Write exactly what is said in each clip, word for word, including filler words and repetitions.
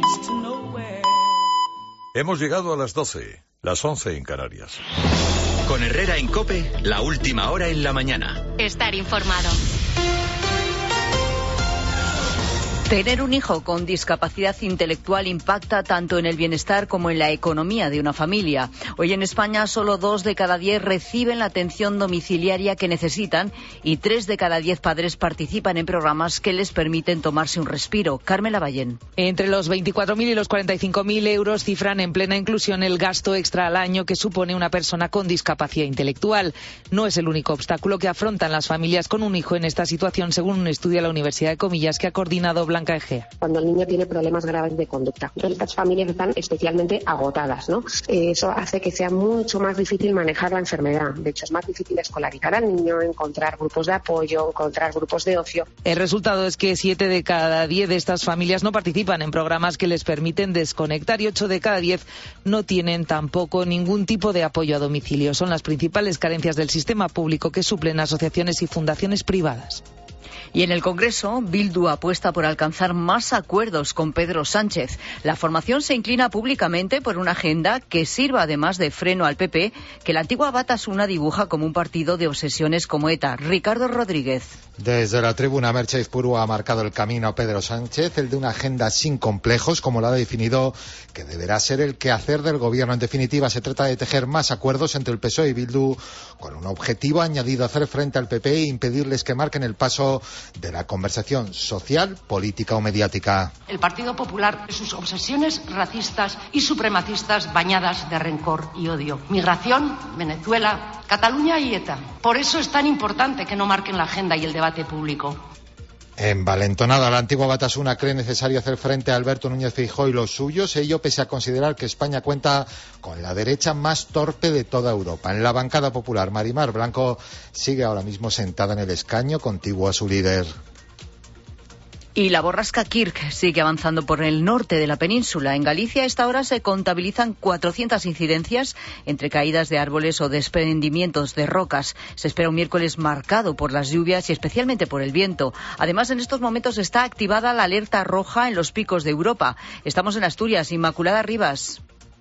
Hemos llegado a las doce, las once en Canarias. Con Herrera en COPE, la última hora en la mañana. Estar informado. Tener un hijo con discapacidad intelectual impacta tanto en el bienestar como en la economía de una familia. Hoy en España solo dos de cada diez reciben la atención domiciliaria que necesitan y tres de cada diez padres participan en programas que les permiten tomarse un respiro. Carmen Lavallén. Entre los veinticuatro mil y los cuarenta y cinco mil euros cifran en plena inclusión el gasto extra al año que supone una persona con discapacidad intelectual. No es el único obstáculo que afrontan las familias con un hijo en esta situación, según un estudio de la Universidad de Comillas que ha coordinado Blanca Egea. Cuando el niño tiene problemas graves de conducta. Entonces, estas familias están especialmente agotadas, ¿no? Eh, eso hace que sea mucho más difícil manejar la enfermedad. De hecho, es más difícil escolarizar al niño, encontrar grupos de apoyo, encontrar grupos de ocio. El resultado es que siete de cada diez de estas familias no participan en programas que les permiten desconectar y ocho de cada diez no tienen tampoco ningún tipo de apoyo a domicilio. Son las principales carencias del sistema público que suplen asociaciones y fundaciones privadas. Y en el Congreso, Bildu apuesta por alcanzar más acuerdos con Pedro Sánchez. La formación se inclina públicamente por una agenda que sirva además de freno al P P, que la antigua Batasuna dibuja como un partido de obsesiones como ETA. Ricardo Rodríguez. Desde la tribuna, Merche Izpuru ha marcado el camino a Pedro Sánchez, el de una agenda sin complejos, como lo ha definido, que deberá ser el quehacer del Gobierno. En definitiva, se trata de tejer más acuerdos entre el P S O E y Bildu, con un objetivo añadido: hacer frente al P P e impedirles que marquen el paso de la conversación social, política o mediática. El Partido Popular, sus obsesiones racistas y supremacistas bañadas de rencor y odio. Migración, Venezuela, Cataluña y ETA. Por eso es tan importante que no marquen la agenda y el debate público. Envalentonada, la antigua Batasuna cree necesario hacer frente a Alberto Núñez Feijóo y los suyos, ello pese a considerar que España cuenta con la derecha más torpe de toda Europa. En la bancada popular, Marimar Blanco sigue ahora mismo sentada en el escaño contiguo a su líder. Y la borrasca Kirk sigue avanzando por el norte de la península. En Galicia a esta hora se contabilizan cuatrocientas incidencias entre caídas de árboles o desprendimientos de rocas. Se espera un miércoles marcado por las lluvias y especialmente por el viento. Además, en estos momentos está activada la alerta roja en los picos de Europa. Estamos en Asturias. Inmaculada Rivas.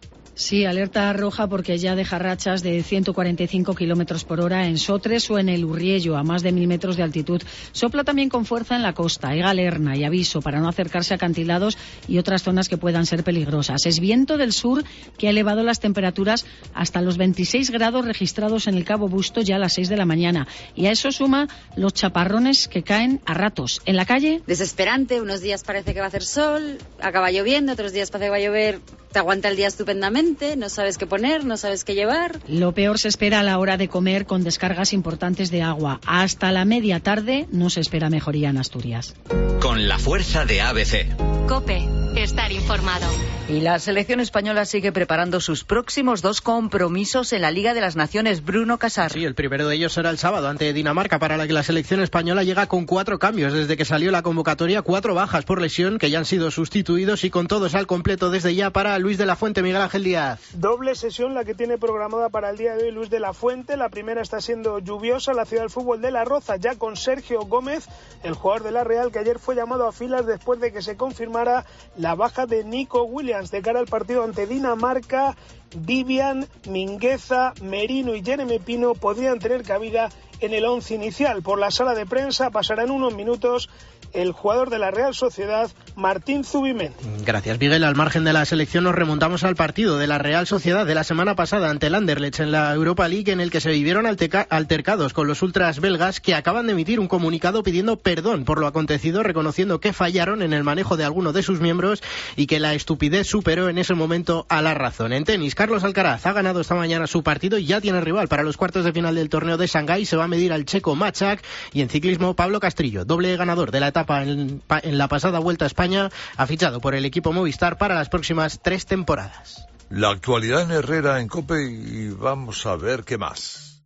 Sí, alerta roja porque ya deja rachas de ciento cuarenta y cinco kilómetros por hora en Sotres o en el Urriello, a más de mil metros de altitud. Sopla también con fuerza en la costa, hay galerna y aviso para no acercarse a acantilados y otras zonas que puedan ser peligrosas. Es viento del sur que ha elevado las temperaturas hasta los veintiséis grados registrados en el Cabo Busto ya a las seis de la mañana. Y a eso suma los chaparrones que caen a ratos. En la calle, desesperante, unos días parece que va a hacer sol, acaba lloviendo, otros días parece que va a llover, te aguanta el día estupendamente. No sabes qué poner, no sabes qué llevar. Lo peor se espera a la hora de comer, con descargas importantes de agua. Hasta la media tarde no se espera mejoría en Asturias. Con la fuerza de A B C. COPE. Estar informado. Y la selección española sigue preparando sus próximos dos compromisos en la Liga de las Naciones. Bruno Casar. Sí, el primero de ellos será el sábado ante Dinamarca, para la que la selección española llega con cuatro cambios desde que salió la convocatoria, cuatro bajas por lesión que ya han sido sustituidos y con todos al completo desde ya para Luis de la Fuente. Miguel Ángel Díaz. Doble sesión la que tiene programada para el día de hoy Luis de la Fuente. La primera está siendo lluviosa, la ciudad del fútbol de La Roza, ya con Sergio Gómez, el jugador de la Real, que ayer fue llamado a filas después de que se confirmara la baja de Nico Williams. De cara al partido ante Dinamarca, Vivian, Mingueza, Merino y Jeremy Pino podrían tener cabida en el once inicial. Por la sala de prensa pasarán unos minutos el jugador de la Real Sociedad, Martín Zubimendi. Gracias, Miguel. Al margen de la selección nos remontamos al partido de la Real Sociedad de la semana pasada ante el Anderlecht en la Europa League, en el que se vivieron alterca- altercados con los ultras belgas, que acaban de emitir un comunicado pidiendo perdón por lo acontecido, reconociendo que fallaron en el manejo de alguno de sus miembros y que la estupidez superó en ese momento a la razón. En tenis, Carlos Alcaraz ha ganado esta mañana su partido y ya tiene rival para los cuartos de final del torneo de Shanghái. Se va a medir al checo Machak. Y en ciclismo, Pablo Castrillo, doble ganador de la etapa en, en la pasada Vuelta a España, ha fichado por el equipo Movistar para las próximas tres temporadas. La actualidad en Herrera en COPE y vamos a ver qué más.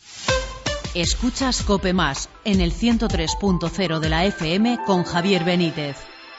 Escuchas COPE Más en el ciento tres punto cero de la F M con Javier Benítez.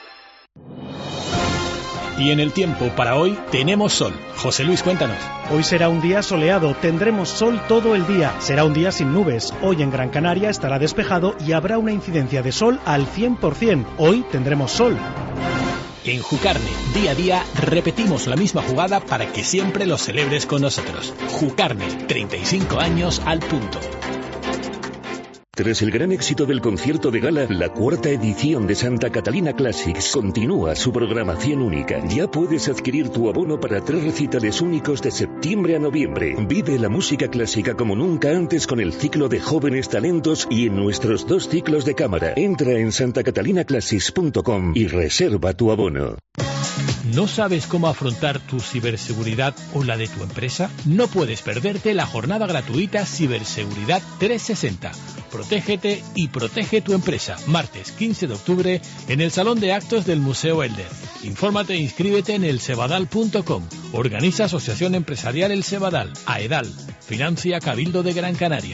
Y en el tiempo para hoy tenemos sol. José Luis, cuéntanos. Hoy será un día soleado, tendremos sol todo el día. Será un día sin nubes. Hoy en Gran Canaria estará despejado y habrá una incidencia de sol al cien por ciento. Hoy tendremos sol. En Jucarne, día a día, repetimos la misma jugada para que siempre lo celebres con nosotros. Jucarne, treinta y cinco años al punto. Tras el gran éxito del concierto de gala, la cuarta edición de Santa Catalina Classics continúa su programación única. Ya puedes adquirir tu abono para tres recitales únicos de septiembre a noviembre. Vive la música clásica como nunca antes con el ciclo de jóvenes talentos y en nuestros dos ciclos de cámara. Entra en santa catalina classics punto com y reserva tu abono. ¿No sabes cómo afrontar tu ciberseguridad o la de tu empresa? No puedes perderte la jornada gratuita Ciberseguridad trescientos sesenta. Protégete y protege tu empresa. Martes quince de octubre en el Salón de Actos del Museo Elder. Infórmate e inscríbete en el cebadal punto com. Organiza Asociación Empresarial El Cebadal. AEDAL. Financia Cabildo de Gran Canaria.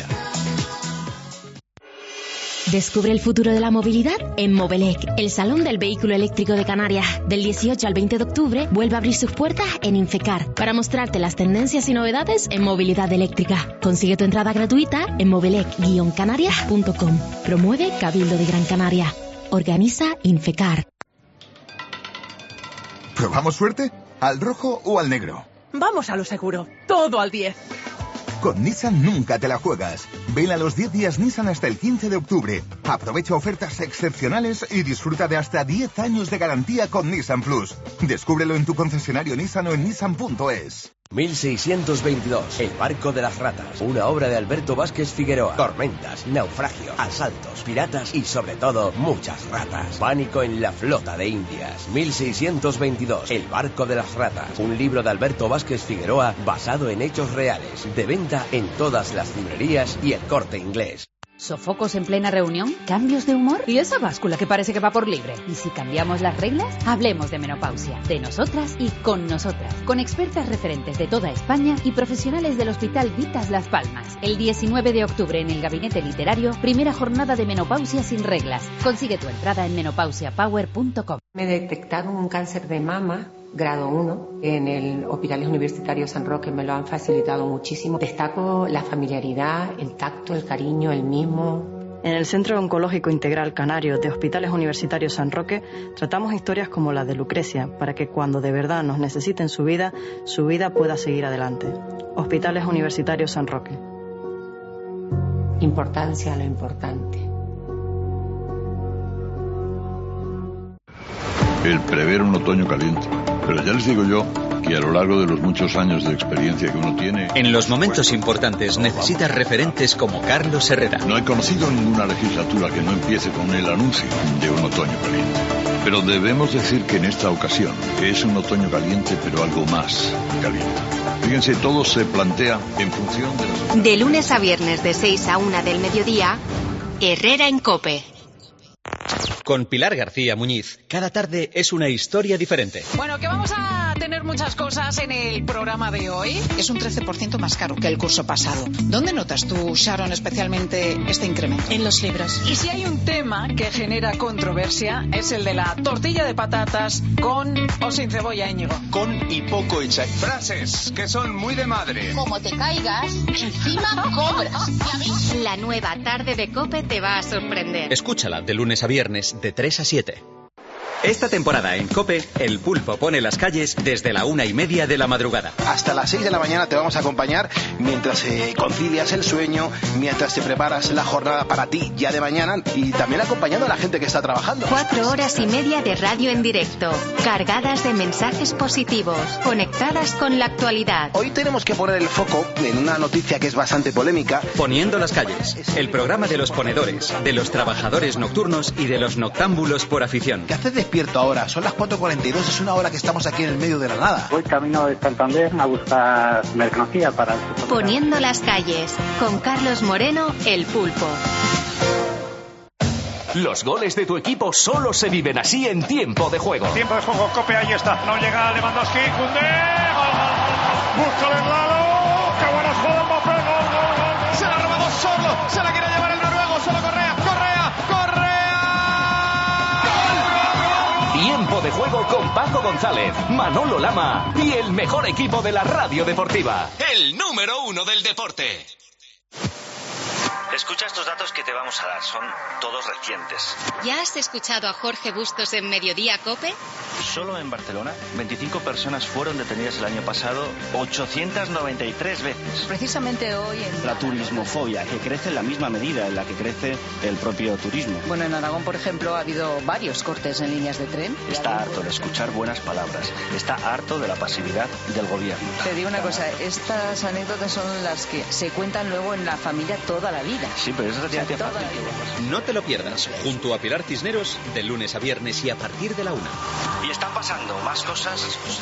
Descubre el futuro de la movilidad en Movelec, el Salón del Vehículo Eléctrico de Canarias. Del dieciocho al veinte de octubre vuelve a abrir sus puertas en Infecar para mostrarte las tendencias y novedades en movilidad eléctrica. Consigue tu entrada gratuita en movelec guion canarias punto com. Promueve Cabildo de Gran Canaria. Organiza Infecar. ¿Probamos suerte? ¿Al rojo o al negro? Vamos a lo seguro. Todo al diez. Con Nissan nunca te la juegas. Ven a los diez días Nissan hasta el quince de octubre. Aprovecha ofertas excepcionales y disfruta de hasta diez años de garantía con Nissan Plus. Descúbrelo en tu concesionario Nissan o en nissan punto es. mil seiscientos veintidós, El barco de las ratas, una obra de Alberto Vázquez Figueroa. Tormentas, naufragios, asaltos, piratas y sobre todo muchas ratas. Pánico en la flota de Indias. mil seiscientos veintidós, El barco de las ratas, un libro de Alberto Vázquez Figueroa basado en hechos reales. De venta en todas las librerías y El Corte Inglés. ¿Sofocos en plena reunión? ¿Cambios de humor? ¿Y esa báscula que parece que va por libre? ¿Y si cambiamos las reglas? Hablemos de menopausia, de nosotras y con nosotras, con expertas referentes de toda España y profesionales del Hospital Vitas Las Palmas. El diecinueve de octubre en el Gabinete Literario, primera jornada de menopausia sin reglas. Consigue tu entrada en menopausia power punto com. Me detectaron un cáncer de mama grado uno en el Hospital Universitario San Roque, me lo han facilitado muchísimo. Destaco la familiaridad, el tacto, el cariño, el mimo. En el Centro Oncológico Integral Canario de Hospitales Universitarios San Roque tratamos historias como la de Lucrecia para que cuando de verdad nos necesiten su vida, su vida pueda seguir adelante. Hospitales Universitarios San Roque. Importancia a lo importante. El prever un otoño caliente. Pero ya les digo yo que a lo largo de los muchos años de experiencia que uno tiene... En los momentos importantes necesitas referentes como Carlos Herrera. No he conocido ninguna legislatura que no empiece con el anuncio de un otoño caliente. Pero debemos decir que en esta ocasión es un otoño caliente, pero algo más caliente. Fíjense, todo se plantea en función de... Los... De lunes a viernes de seis a una del mediodía, Herrera en COPE. Con Pilar García Muñiz, cada tarde es una historia diferente. Bueno, que vamos a tener muchas cosas en el programa de hoy. Es un trece por ciento más caro que el curso pasado. ¿Dónde notas tú, Sharon, especialmente este incremento? En los libros. Y si hay un tema que genera controversia, es el de la tortilla de patatas con o sin cebolla, Íñigo. Con y poco hecha. Frases que son muy de madre. Como te caigas, encima cobras. La nueva tarde de COPE te va a sorprender. Escúchala de lunes a viernes de tres a siete. Esta temporada en COPE, el pulpo pone las calles desde la una y media de la madrugada. Hasta las seis de la mañana te vamos a acompañar mientras eh, concilias el sueño, mientras te preparas la jornada para ti ya de mañana y también acompañando a la gente que está trabajando. Cuatro horas y media de radio en directo, cargadas de mensajes positivos, conectadas con la actualidad. Hoy tenemos que poner el foco en una noticia que es bastante polémica. Poniendo las calles, el programa de los ponedores, de los trabajadores nocturnos y de los noctámbulos por afición. ¿Qué haces despierto ahora? Son las cuatro cuarenta y dos, es una hora que estamos aquí en el medio de la nada. Voy camino de Santander a buscar mercancía para... Poniendo las calles, con Carlos Moreno, el pulpo. Los goles de tu equipo solo se viven así en tiempo de juego. Tiempo de juego, COPE, ahí está. No llega Lewandowski, Koundé, gol, gol, gol. Busca el Lalo, qué buenas jugadas, Mbappé, gol, gol, gol. Se la ha robado solo, se la quiere llevar el noruego, solo Correa, Correa, Correa. Tiempo de juego con Paco González, Manolo Lama y el mejor equipo de la radio deportiva. El número uno del deporte. Escucha estos datos que te vamos a dar, son todos recientes. ¿Ya has escuchado a Jorge Bustos en Mediodía COPE? Solo en Barcelona, veinticinco personas fueron detenidas el año pasado, ochocientas noventa y tres veces. Precisamente hoy en... La turismofobia, que crece en la misma medida en la que crece el propio turismo. Bueno, en Aragón, por ejemplo, ha habido varios cortes en líneas de tren. Está harto de escuchar buenas palabras, está harto de la pasividad del gobierno. Te digo una cosa, estas anécdotas son las que se cuentan luego en la familia toda la vida. Sí, pero eso te o sea, fácil. No te lo pierdas, junto a Pilar Cisneros, de lunes a viernes y a partir de la una. Y están pasando más cosas.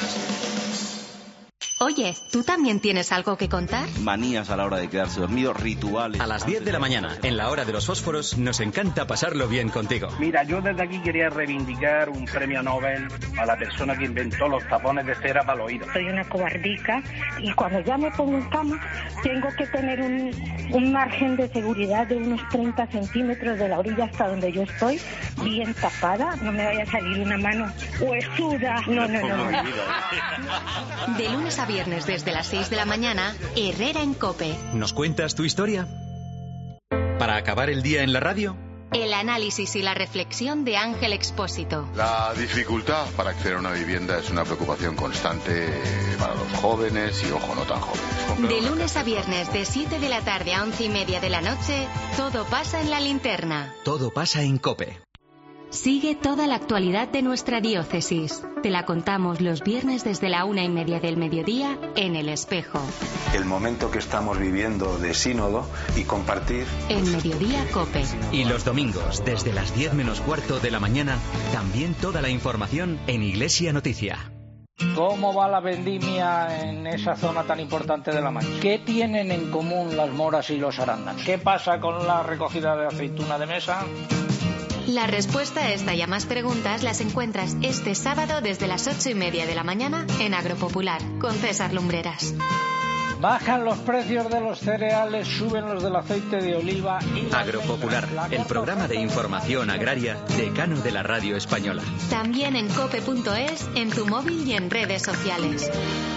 Oye, ¿tú también tienes algo que contar? Manías a la hora de quedarse dormido, rituales. A las diez de la mañana, en la hora de los fósforos, nos encanta pasarlo bien contigo. Mira, yo desde aquí quería reivindicar un premio Nobel a la persona que inventó los tapones de cera para los oídos. Soy una cobardica y cuando ya me pongo en cama tengo que tener un, un margen de seguridad de unos treinta centímetros de la orilla hasta donde yo estoy, bien tapada, no me vaya a salir una mano huesuda. No, no, no. no. De lunes a viernes desde las seis de la mañana, Herrera en COPE. ¿Nos cuentas tu historia? ¿Para acabar el día en la radio? El análisis y la reflexión de Ángel Expósito. La dificultad para acceder a una vivienda es una preocupación constante para los jóvenes y, ojo, no tan jóvenes. De lunes a viernes, de siete de la tarde a once y media de la noche, todo pasa en la linterna. Todo pasa en COPE. Sigue toda la actualidad de nuestra diócesis. Te la contamos los viernes desde la una y media del mediodía en El Espejo. El momento que estamos viviendo de sínodo y compartir... En Mediodía COPE. Y los domingos, desde las diez menos cuarto de la mañana, también toda la información en Iglesia Noticia. ¿Cómo va la vendimia en esa zona tan importante de La Mancha? ¿Qué tienen en común las moras y los arándanos? ¿Qué pasa con la recogida de aceituna de mesa? La respuesta a esta y a más preguntas las encuentras este sábado desde las ocho y media de la mañana en Agropopular con César Lumbreras. Bajan los precios de los cereales, suben los del aceite de oliva y... Agropopular, el programa de información agraria decano de la radio española. También en cope punto es, en tu móvil y en redes sociales.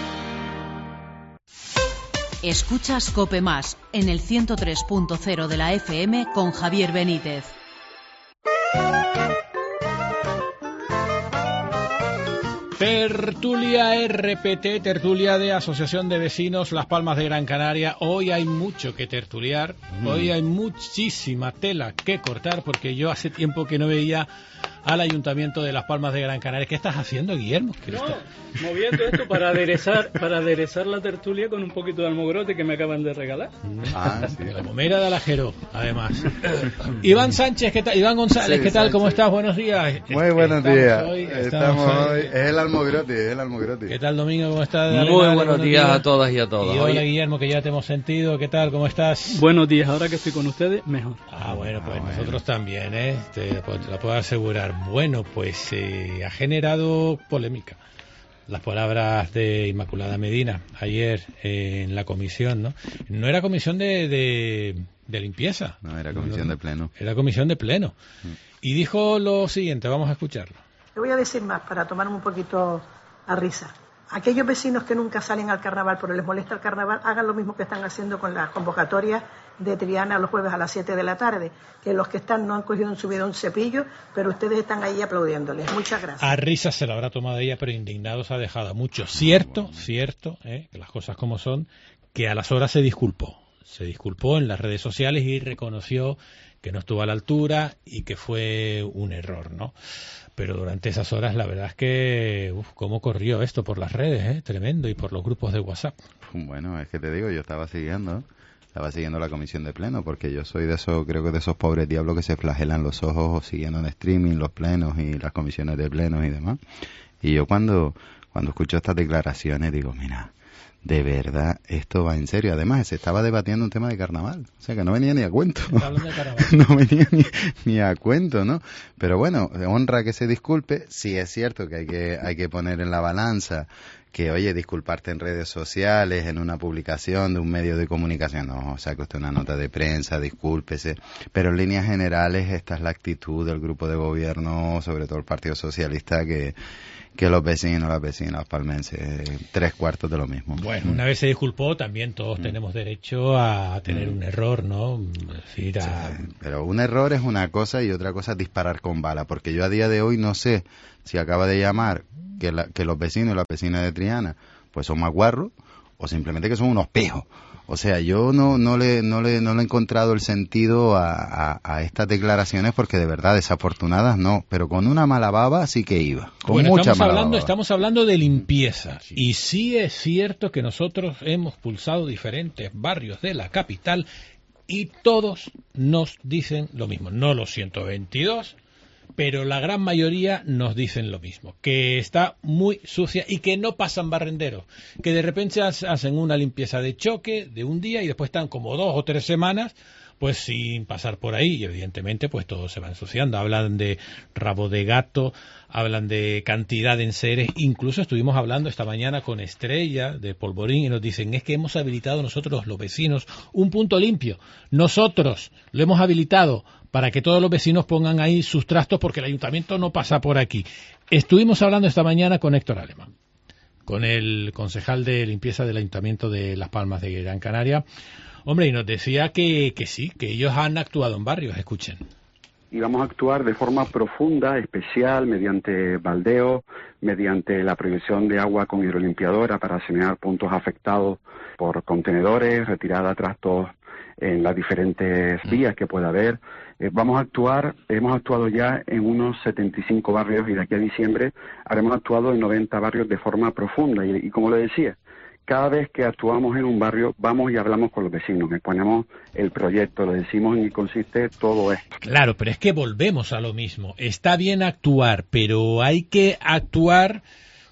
Escuchas COPE Más en el ciento tres punto cero de la F M con Javier Benítez. Tertulia R P T, tertulia de Asociación de Vecinos Las Palmas de Gran Canaria. Hoy hay mucho que tertuliar, mm. hoy hay muchísima tela que cortar, porque yo hace tiempo que no veía al Ayuntamiento de Las Palmas de Gran Canaria. ¿Qué estás haciendo, Guillermo? No, está... moviendo esto para aderezar para aderezar la tertulia con un poquito de almogrote que me acaban de regalar. Ah, sí, la momera de Alajero, además. Iván Sánchez, ¿qué tal? Iván González, sí, ¿qué tal? Sánchez. ¿Cómo estás? Buenos días. Muy buenos estamos días. Hoy, estamos, estamos hoy. Es el almogrote, es el almogrote. ¿Qué tal, Domingo? ¿Cómo estás? Muy buenos, buenos días, días a todas y a todos. Y hola, Guillermo, que ya te hemos sentido. ¿Qué tal? ¿Cómo estás? Buenos días. Ahora que estoy con ustedes, mejor. Ah, bueno, pues ah, bueno. nosotros también, ¿eh? Te, te lo puedo asegurar. Bueno, pues eh, ha generado polémica las palabras de Inmaculada Medina ayer eh, en la comisión, ¿no? No era comisión de, de, de limpieza. No, era comisión no, de pleno. Era comisión de pleno. Mm. Y dijo lo siguiente, vamos a escucharlo. Le voy a decir más para tomarme un poquito a risa. Aquellos vecinos que nunca salen al carnaval pero les molesta el carnaval, hagan lo mismo que están haciendo con las convocatorias de Triana los jueves a las siete de la tarde, que los que están no han cogido en su vida un cepillo, pero ustedes están ahí aplaudiéndoles. Muchas gracias. A risa se lo habrá tomado ella, pero indignados ha dejado a muchos. Cierto, bueno. cierto, eh, que las cosas como son, que a las horas se disculpó. Se disculpó en las redes sociales y reconoció que no estuvo a la altura y que fue un error, ¿no? Pero durante esas horas la verdad es que, uf, cómo corrió esto por las redes, ¿eh? Tremendo, y por los grupos de WhatsApp. Bueno, es que te digo, yo estaba siguiendo, estaba siguiendo la comisión de pleno, porque yo soy de esos, creo que de esos pobres diablos que se flagelan los ojos siguiendo en streaming los plenos y las comisiones de plenos y demás. Y yo cuando, cuando escucho estas declaraciones digo, mira, de verdad, esto va en serio. Además, se estaba debatiendo un tema de carnaval. O sea, que no venía ni a cuento. No venía ni, ni a cuento, ¿no? Pero bueno, honra que se disculpe. Sí es cierto que hay que hay que poner en la balanza que, oye, disculparte en redes sociales, en una publicación de un medio de comunicación. No, o sea, que usted una nota de prensa, discúlpese. Pero en líneas generales, esta es la actitud del grupo de gobierno, sobre todo el Partido Socialista, que... que los vecinos, las vecinas palmenses, tres cuartos de lo mismo. Bueno, una vez se disculpó, también todos mm. tenemos derecho a tener mm. un error, ¿no? Es decir, a... sí, pero un error es una cosa y otra cosa es disparar con bala, porque yo a día de hoy no sé si acaba de llamar que, la, que los vecinos y las vecinas de Triana pues son más guarros o simplemente que son unos pejos. O sea, yo no no le no le no le he encontrado el sentido a, a, a estas declaraciones porque de verdad desafortunadas no, pero con una mala baba sí que iba, con bueno, mucha estamos mala hablando baba. estamos hablando de limpieza sí. Y sí es cierto que nosotros hemos pulsado diferentes barrios de la capital y todos nos dicen lo mismo, no los ciento veintidós, pero la gran mayoría nos dicen lo mismo, que está muy sucia y que no pasan barrenderos, que de repente hacen una limpieza de choque de un día y después están como dos o tres semanas pues sin pasar por ahí y evidentemente pues todo se va ensuciando. Hablan de rabo de gato, hablan de cantidad de enseres, incluso estuvimos hablando esta mañana con Estrella de Polvorín y nos dicen es que hemos habilitado nosotros los vecinos un punto limpio, nosotros lo hemos habilitado para que todos los vecinos pongan ahí sus trastos porque el ayuntamiento no pasa por aquí. Estuvimos hablando esta mañana con Héctor Alemán, con el concejal de limpieza del Ayuntamiento de Las Palmas de Gran Canaria. Hombre, y nos decía que, que sí, que ellos han actuado en barrios, escuchen. Y vamos a actuar de forma profunda, especial, mediante baldeo, mediante la prohibición de agua con hidrolimpiadora para sanear puntos afectados por contenedores, retirada trastos en las diferentes vías que pueda haber. Eh, vamos a actuar, hemos actuado ya en unos setenta y cinco barrios y de aquí a diciembre habremos actuado en noventa barrios de forma profunda. Y, y como le decía, cada vez que actuamos en un barrio, vamos y hablamos con los vecinos, exponemos el proyecto, le decimos en qué consiste todo esto. Claro, pero es que volvemos a lo mismo. Está bien actuar, pero hay que actuar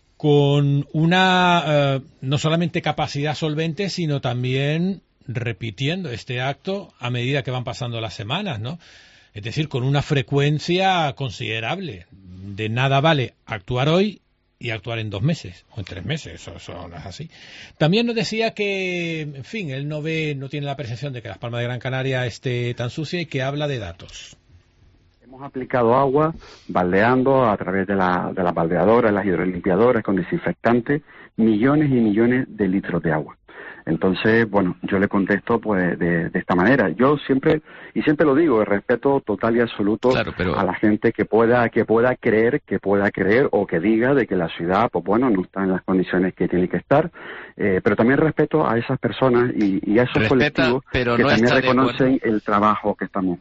con una, uh, no solamente capacidad solvente, sino también repitiendo este acto a medida que van pasando las semanas, ¿no? Es decir, con una frecuencia considerable. De nada vale actuar hoy y actuar en dos meses o en tres meses, eso, eso no es así. También nos decía que, en fin, él no ve, no tiene la percepción de que Las Palmas de Gran Canaria esté tan sucia y que habla de datos. Hemos aplicado agua baldeando a través de, la, de las baldeadoras, las hidrolimpiadoras con desinfectantes, millones y millones de litros de agua. Entonces, bueno, yo le contesto pues de, de esta manera. Yo siempre, y siempre lo digo, el respeto total y absoluto claro, pero... a la gente que pueda que pueda creer, que pueda creer o que diga de que la ciudad, pues bueno, no está en las condiciones que tiene que estar. Eh, pero también respeto a esas personas y, y a esos Respeta, colectivos pero que no también reconocen el trabajo que estamos.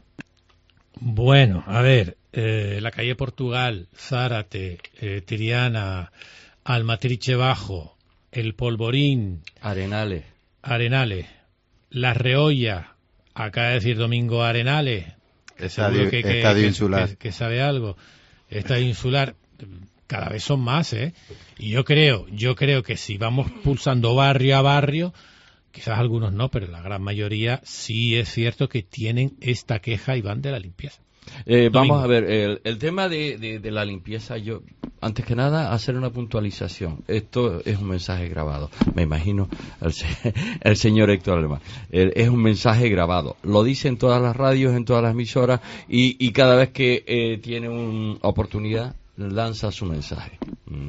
Bueno, a ver, eh, la calle Portugal, Zárate, eh, Triana, Almatriche Bajo, el Polvorín, Arenales, Arenales, La Reolla, acaba de decir Domingo Arenales, Estadio, que, que, estadio que, insular. Que, que sabe algo, estadio insular, cada vez son más, ¿eh? Y yo creo, yo creo que si vamos pulsando barrio a barrio, quizás algunos no, pero la gran mayoría sí es cierto que tienen esta queja y van de la limpieza. Eh, vamos a ver, el, el tema de, de, de la limpieza, yo, antes que nada, hacer una puntualización. Esto es un mensaje grabado, me imagino el, el señor Héctor Alemán. El, es un mensaje grabado, lo dice en todas las radios, en todas las emisoras, y, y cada vez que eh, tiene una oportunidad, lanza su mensaje.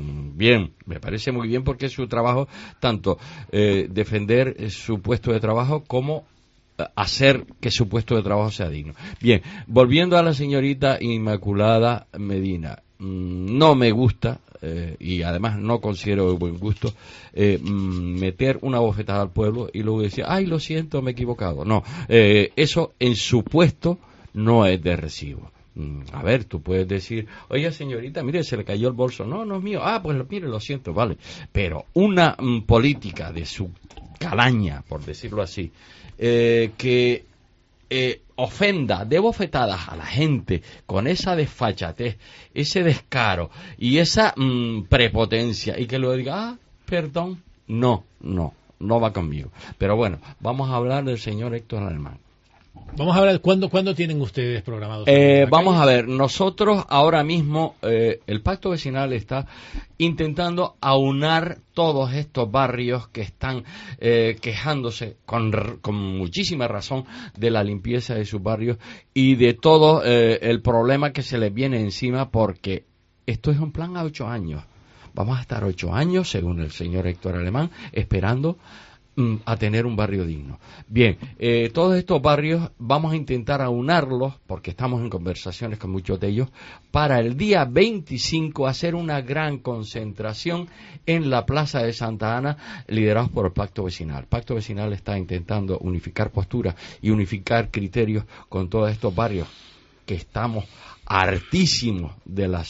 Bien, me parece muy bien porque es su trabajo, tanto eh, defender su puesto de trabajo como hacer que su puesto de trabajo sea digno. Bien, volviendo a la señorita Inmaculada Medina, no me gusta, eh, y además no considero de buen gusto, eh, meter una bofetada al pueblo y luego decir, ay, lo siento, me he equivocado. No, eh, eso en su puesto no es de recibo. A ver, tú puedes decir, oye señorita, mire, se le cayó el bolso. No, no es mío. Ah, pues mire, lo siento, vale. Pero una mm, política de su calaña, por decirlo así, eh, que eh, ofenda de bofetadas a la gente con esa desfachatez, ese descaro y esa mm, prepotencia, y que luego diga, ah, perdón, no, no, no va conmigo. Pero bueno, vamos a hablar del señor Héctor Alemán. Vamos a hablar, ¿cuándo, ¿cuándo tienen ustedes programados? Eh, vamos calle? a ver, nosotros ahora mismo, eh, el Pacto Vecinal está intentando aunar todos estos barrios que están eh, quejándose con, con muchísima razón de la limpieza de sus barrios y de todo eh, el problema que se les viene encima, porque esto es un plan a ocho años. Vamos a estar ocho años, según el señor Héctor Alemán, esperando mm, a tener un barrio digno. Bien, eh, todos estos barrios vamos a intentar aunarlos, porque estamos en conversaciones con muchos de ellos, para el día veinticinco hacer una gran concentración en la Plaza de Santa Ana, liderados por el Pacto Vecinal. El Pacto Vecinal está intentando unificar posturas y unificar criterios con todos estos barrios que estamos hartísimos de la,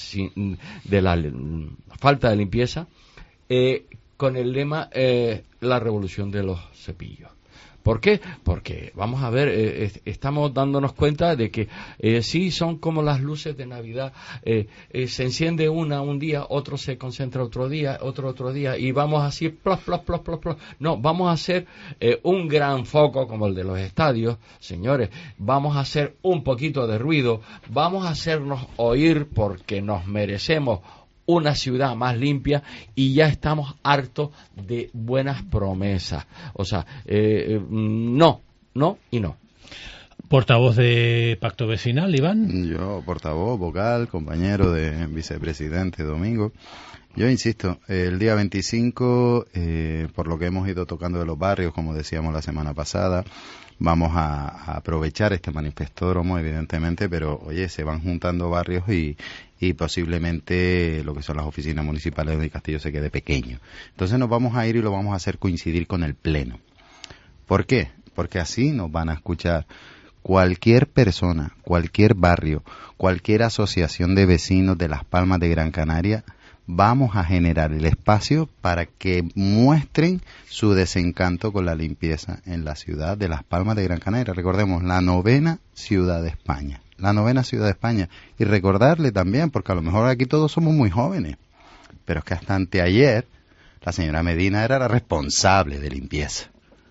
de la falta de limpieza, eh, con el lema eh, la revolución de los cepillos. ¿Por qué? Porque, vamos a ver, eh, estamos dándonos cuenta de que eh, sí son como las luces de Navidad, eh, eh, se enciende una un día, otro se concentra otro día, otro otro día, y vamos así, plos, plos, plos, plos, plos. No, vamos a hacer eh, un gran foco como el de los estadios, señores, vamos a hacer un poquito de ruido, vamos a hacernos oír porque nos merecemos una ciudad más limpia y ya estamos hartos de buenas promesas. O sea, eh, no, no y no. Portavoz de Pacto Vecinal, Iván. Yo, portavoz, vocal, compañero de vicepresidente Domingo. Yo insisto, el día veinticinco, eh, por lo que hemos ido tocando de los barrios, como decíamos la semana pasada, vamos a, a aprovechar este manifestódromo, evidentemente, pero oye, se van juntando barrios y, y posiblemente lo que son las oficinas municipales de Castillo se quede pequeño. Entonces nos vamos a ir y lo vamos a hacer coincidir con el Pleno. ¿Por qué? Porque así nos van a escuchar cualquier persona, cualquier barrio, cualquier asociación de vecinos de Las Palmas de Gran Canaria. Vamos a generar el espacio para que muestren su desencanto con la limpieza en la ciudad de Las Palmas de Gran Canaria. Recordemos, la novena ciudad de España. La novena ciudad de España. Y recordarle también, porque a lo mejor aquí todos somos muy jóvenes, pero es que hasta anteayer la señora Medina era la responsable de limpieza.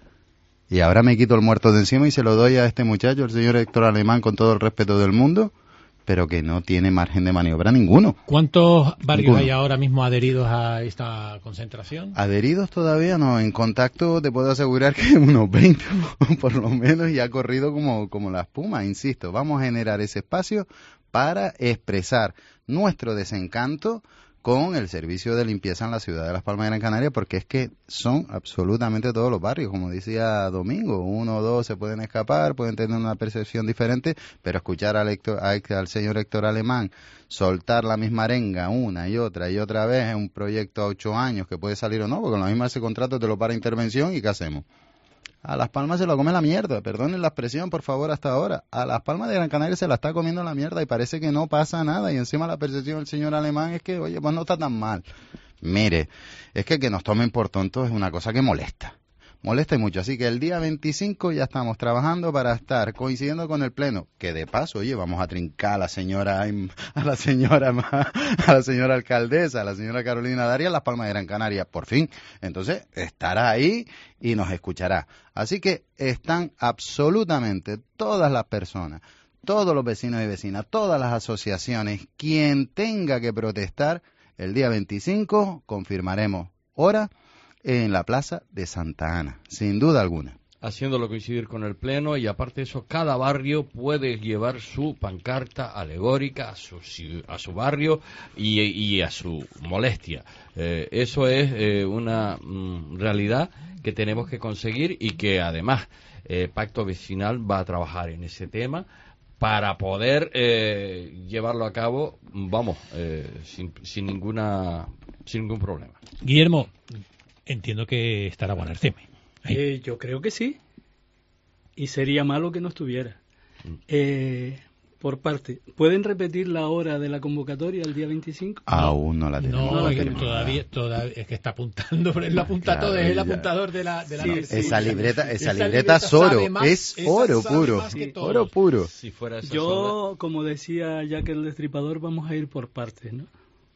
Y ahora me quito el muerto de encima y se lo doy a este muchacho, el señor Héctor Alemán, con todo el respeto del mundo, pero que no tiene margen de maniobra ninguno. ¿Cuántos barrios Ninguno. hay ahora mismo adheridos a esta concentración? Adheridos todavía no, en contacto te puedo asegurar que unos veinte por lo menos, y ha corrido como, como la espuma, insisto. Vamos a generar ese espacio para expresar nuestro desencanto con el servicio de limpieza en la ciudad de Las Palmas de Gran Canaria, porque es que son absolutamente todos los barrios, como decía Domingo, uno o dos se pueden escapar, pueden tener una percepción diferente, pero escuchar al, Héctor, al señor Héctor Alemán soltar la misma arenga una y otra y otra vez en un proyecto a ocho años que puede salir o no, porque con la misma ese contrato te lo para intervención y ¿qué hacemos? A Las Palmas se lo come la mierda, perdonen la expresión por favor hasta ahora, a Las Palmas de Gran Canaria se la está comiendo la mierda y parece que no pasa nada, y encima la percepción del señor Alemán es que, oye, pues no está tan mal. Mire, es que que nos tomen por tontos es una cosa que molesta, molesta mucho, así que el día veinticinco ya estamos trabajando para estar coincidiendo con el Pleno, que de paso, oye, vamos a trincar a la señora, a la señora, a la señora alcaldesa, a la señora Carolina Darias, Las Palmas de Gran Canaria, por fin. Entonces, estará ahí y nos escuchará. Así que están absolutamente todas las personas, todos los vecinos y vecinas, todas las asociaciones, quien tenga que protestar, el día veinticinco confirmaremos hora en la Plaza de Santa Ana, sin duda alguna. Haciéndolo coincidir con el Pleno, y aparte de eso, cada barrio puede llevar su pancarta alegórica a su, a su barrio y, y a su molestia. Eh, eso es eh, una mm, realidad que tenemos que conseguir, y que además eh, Pacto Vecinal va a trabajar en ese tema para poder eh, llevarlo a cabo, vamos, eh, sin, sin ninguna sin ningún problema. Guillermo, entiendo que estará Guanarteme. Eh, yo creo que sí. Y sería malo que no estuviera. Eh, por parte, ¿pueden repetir la hora de la convocatoria el día veinticinco? Aún no la tenemos. No, no la que tenemos. Todavía, todavía, es que está apuntando, pero él apunta todo, es el apuntador de la, de la Sí, noche. sí, esa sí, libreta, sí, esa esa libreta es libreta oro, sabe más, es esa oro sabe puro, más que todos. oro puro. Si fuera esa Yo, como decía Jack el Destripador, vamos a ir por partes, ¿no?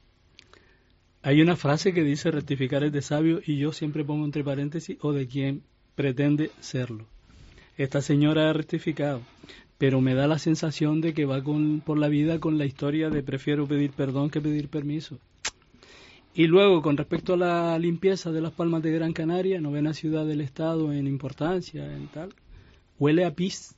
Hay una frase que dice: rectificar es de sabio, y yo siempre pongo entre paréntesis, o de quien pretende serlo. Esta señora ha rectificado, pero me da la sensación de que va con, por la vida con la historia de prefiero pedir perdón que pedir permiso. Y luego, con respecto a la limpieza de Las Palmas de Gran Canaria, novena ciudad del estado en importancia, en tal, huele a pis,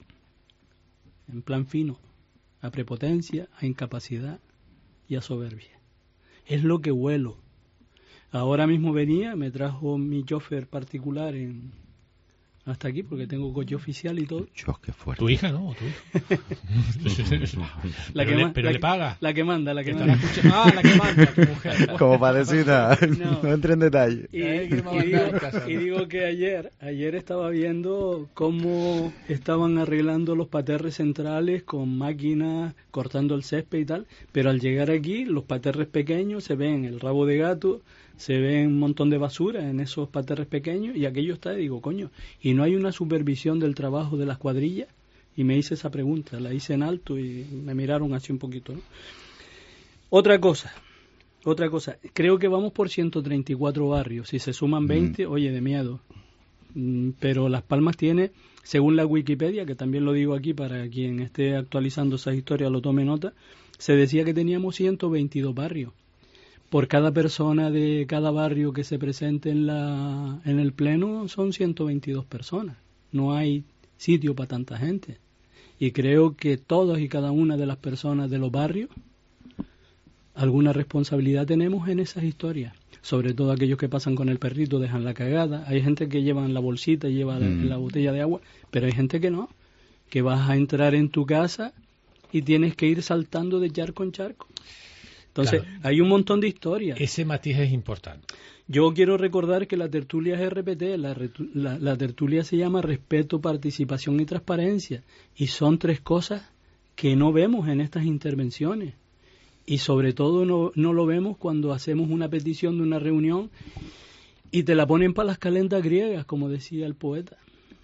en plan fino, a prepotencia, a incapacidad y a soberbia. Es lo que huelo. Ahora mismo venía, me trajo mi chofer particular en... hasta aquí, porque tengo coche oficial y todo. Dios, qué fuerte. Tu hija, ¿no? ¿Tu hija? la pero que le, ma- pero la le que- paga. La que manda, la que Que manda. estará escuchando- Ah, la que manda, tu mujer. Como para decir nada, no, No. entre en detalle. Y, Ay, que me va a y mandar digo, en casa. y digo que ayer, ayer estaba viendo cómo estaban arreglando los paterres centrales con máquinas, cortando el césped y tal, pero al llegar aquí, los paterres pequeños se ven el rabo de gato, se ven un montón de basura en esos paterres pequeños, y aquello está, y digo, coño, ¿y no hay una supervisión del trabajo de las cuadrillas? Y me hice esa pregunta, la hice en alto y me miraron así un poquito, ¿no? Otra cosa, otra cosa, creo que vamos por ciento treinta y cuatro barrios, si se suman veinte, oye, de miedo. Mm, Pero Las Palmas tiene, según la Wikipedia, que también lo digo aquí para quien esté actualizando esas historias lo tome nota, se decía que teníamos ciento veintidós barrios. Por cada persona de cada barrio que se presente en, la, en el pleno son ciento veintidós personas. No hay sitio para tanta gente. Y creo que todas y cada una de las personas de los barrios alguna responsabilidad tenemos en esas historias. Sobre todo aquellos que pasan con el perrito, dejan la cagada. Hay gente que lleva en la bolsita y lleva Mm. la botella de agua, pero hay gente que no, que vas a entrar en tu casa y tienes que ir saltando de charco en charco. Entonces, Claro. hay un montón de historias. Ese matiz es importante. Yo quiero recordar que la tertulia es R P T, la, retu- la, la tertulia se llama respeto, participación y transparencia, y son tres cosas que no vemos en estas intervenciones, y sobre todo no, no lo vemos cuando hacemos una petición de una reunión y te la ponen para las calendas griegas, como decía el poeta.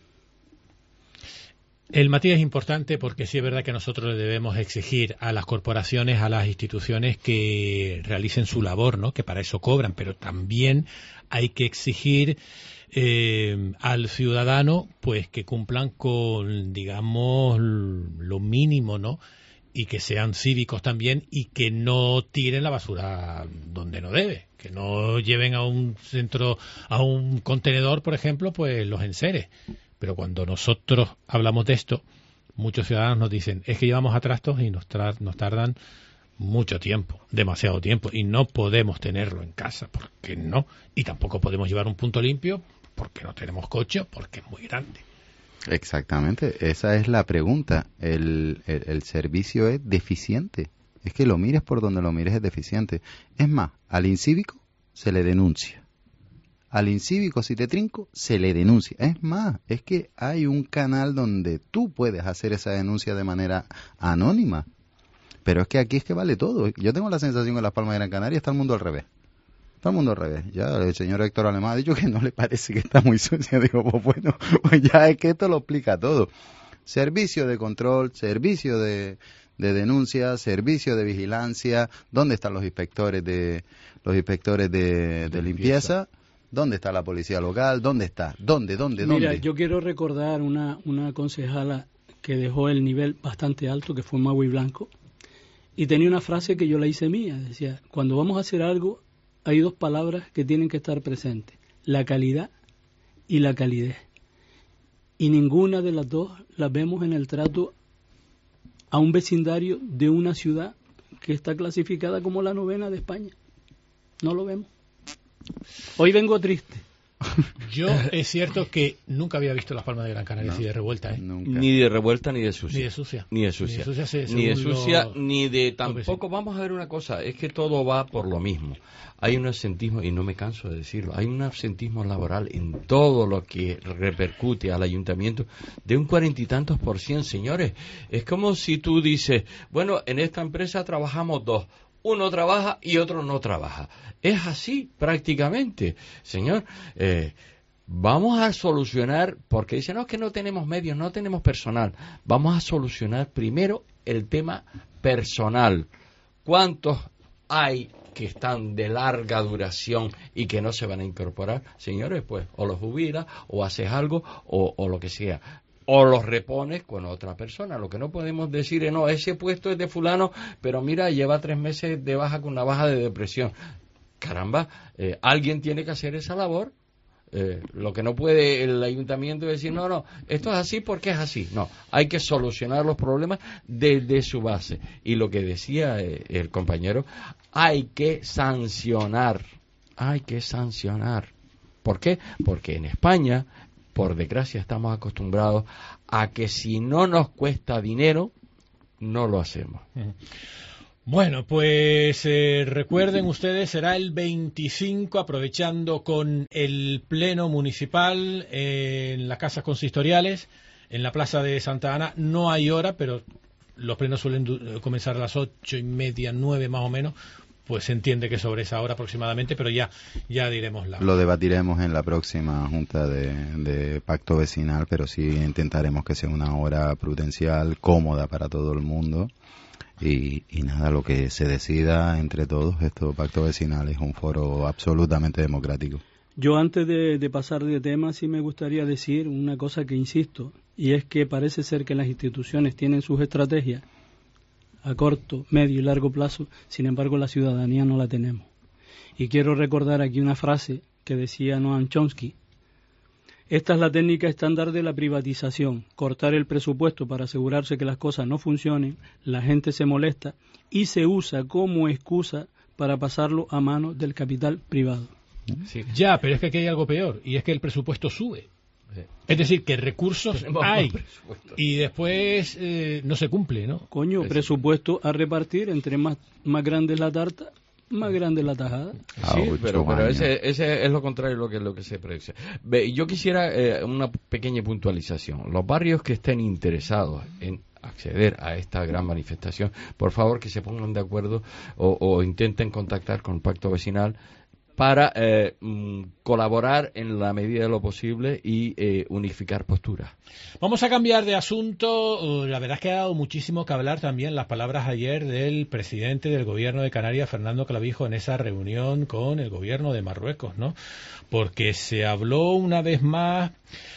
El matiz es importante porque sí es verdad que nosotros le debemos exigir a las corporaciones, a las instituciones que realicen su labor, ¿no? Que para eso cobran, pero también hay que exigir eh, al ciudadano pues que cumplan con, digamos, lo mínimo, ¿no? Y que sean cívicos también y que no tiren la basura donde no debe, que no lleven a un centro, a un contenedor, por ejemplo, pues los enseres. Pero cuando nosotros hablamos de esto, muchos ciudadanos nos dicen, es que llevamos atrastos y nos, tra- nos tardan mucho tiempo, demasiado tiempo, y no podemos tenerlo en casa, porque no, y tampoco podemos llevar un punto limpio, porque no tenemos coche, porque es muy grande. Exactamente, esa es la pregunta. El, el, el servicio es deficiente. Es que lo mires por donde lo mires es deficiente. Es más, al incívico se le denuncia. Al incívico, si te trinco, se le denuncia. Es más, es que hay un canal donde tú puedes hacer esa denuncia de manera anónima. Pero es que aquí es que vale todo. Yo tengo la sensación que en Las Palmas de Gran Canaria está el mundo al revés. Está el mundo al revés. Ya el señor Héctor Alemán ha dicho que no le parece que está muy sucia. Digo, pues bueno, pues ya es que esto lo explica todo. Servicio de control, servicio de, de denuncia, servicio de vigilancia. ¿Dónde están los inspectores de los inspectores de, de limpieza? ¿Dónde está la policía local? ¿Dónde está? ¿Dónde? ¿Dónde? ¿Dónde? Mira, yo quiero recordar una, una concejala que dejó el nivel bastante alto, que fue Magui Blanco, y tenía una frase que yo la hice mía. Decía, cuando vamos a hacer algo, hay dos palabras que tienen que estar presentes, la calidad y la calidez. Y ninguna de las dos las vemos en el trato a un vecindario de una ciudad que está clasificada como la novena de España. No lo vemos. Hoy vengo triste. Yo es cierto que nunca había visto Las Palmas de Gran Canaria así de revuelta, ¿eh? Ni de revuelta ni de sucia. Ni de sucia. Ni de sucia. Ni de sucia, se- Ni de, según sucia, lo- ni de lo que tampoco. Vamos a ver una cosa, es que todo va por lo mismo. Hay un absentismo, y no me canso de decirlo, hay un absentismo laboral en todo lo que repercute al ayuntamiento de un cuarenta y tantos por cien, señores. Es como si tú dices, bueno, en esta empresa trabajamos dos. Uno trabaja y otro no trabaja. Es así prácticamente, señor. Eh, vamos a solucionar, porque dicen, no, es que no tenemos medios, no tenemos personal. Vamos a solucionar primero el tema personal. ¿Cuántos hay que están de larga duración y que no se van a incorporar? Señores, pues o los jubilas o haces algo o, o lo que sea. O los repones con otra persona. Lo que no podemos decir es, no, ese puesto es de fulano, pero mira, lleva tres meses de baja con una baja de depresión. Caramba, eh, alguien tiene que hacer esa labor. Eh, lo que no puede el ayuntamiento es decir, no, no, esto es así porque es así. No, hay que solucionar los problemas desde su base. Y lo que decía eh, el compañero, hay que sancionar hay que sancionar. ¿Por qué? Porque en España, por desgracia, estamos acostumbrados a que si no nos cuesta dinero, no lo hacemos. Bueno, pues eh, recuerden ustedes, será el veinticinco, aprovechando con el pleno municipal eh, en las casas consistoriales, en la plaza de Santa Ana. No hay hora, pero los plenos suelen comenzar a las ocho y media, nueve más o menos. Pues se entiende que sobre esa hora aproximadamente, pero ya ya diremos la... Lo debatiremos en la próxima junta de, de pacto vecinal, pero sí intentaremos que sea una hora prudencial, cómoda para todo el mundo. Y, y nada, lo que se decida entre todos, esto pacto vecinal es un foro absolutamente democrático. Yo antes de, de pasar de tema sí me gustaría decir una cosa que insisto, y es que parece ser que las instituciones tienen sus estrategias a corto, medio y largo plazo, sin embargo la ciudadanía no la tenemos. Y quiero recordar aquí una frase que decía Noam Chomsky: esta es la técnica estándar de la privatización, cortar el presupuesto para asegurarse que las cosas no funcionen, la gente se molesta y se usa como excusa para pasarlo a manos del capital privado. Sí. Ya, pero es que aquí hay algo peor, y es que el presupuesto sube. Sí. Es decir, que recursos Tenemos hay y después eh, no se cumple, ¿no? Coño, es presupuesto a repartir, entre más, más grande es la tarta, más grande es la tajada. Sí, pero, pero ese, ese es lo contrario de lo que, lo que se predice. Yo quisiera eh, una pequeña puntualización. Los barrios que estén interesados en acceder a esta gran manifestación, por favor que se pongan de acuerdo o, o intenten contactar con el Pacto Vecinal para eh, mm, colaborar en la medida de lo posible y eh, unificar posturas. Vamos a cambiar de asunto. La verdad es que ha dado muchísimo que hablar también las palabras ayer del presidente del gobierno de Canarias, Fernando Clavijo, en esa reunión con el gobierno de Marruecos, ¿no? Porque se habló una vez más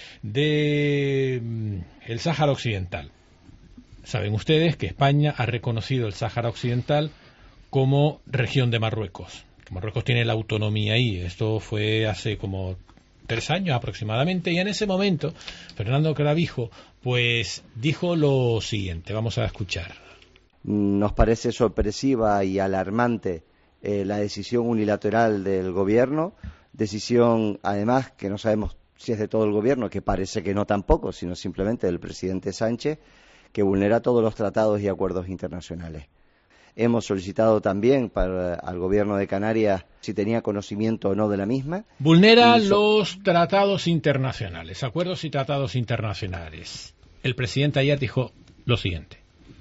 de mm, el Sáhara Occidental. Saben ustedes que España ha reconocido el Sáhara Occidental como región de Marruecos. Marruecos tiene la autonomía ahí. Esto fue hace como tres años aproximadamente, y en ese momento Fernando Clavijo pues dijo lo siguiente. Vamos a escuchar. Nos parece sorpresiva y alarmante eh, la decisión unilateral del gobierno, decisión además que no sabemos si es de todo el gobierno, que parece que no tampoco, sino simplemente del presidente Sánchez, que vulnera todos los tratados y acuerdos internacionales. Hemos solicitado también para al gobierno de Canarias si tenía conocimiento o no de la misma. Vulnera so los tratados internacionales, acuerdos y tratados internacionales. El presidente ayer dijo lo siguiente.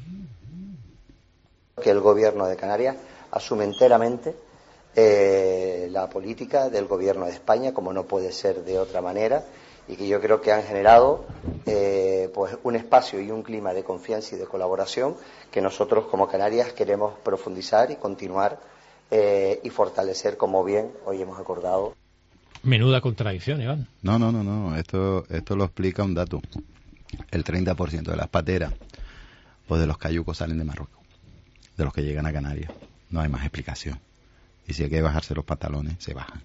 Que el gobierno de Canarias asume enteramente eh, la política del gobierno de España, como no puede ser de otra manera, y que yo creo que han generado eh, pues un espacio y un clima de confianza y de colaboración que nosotros como Canarias queremos profundizar y continuar eh, y fortalecer, como bien hoy hemos acordado. Menuda contradicción, Iván. No, no, no, no. Esto, esto lo explica un dato. El treinta por ciento de las pateras o de los cayucos salen de Marruecos, de los que llegan a Canarias. No hay más explicación. Y si hay que bajarse los pantalones, se bajan.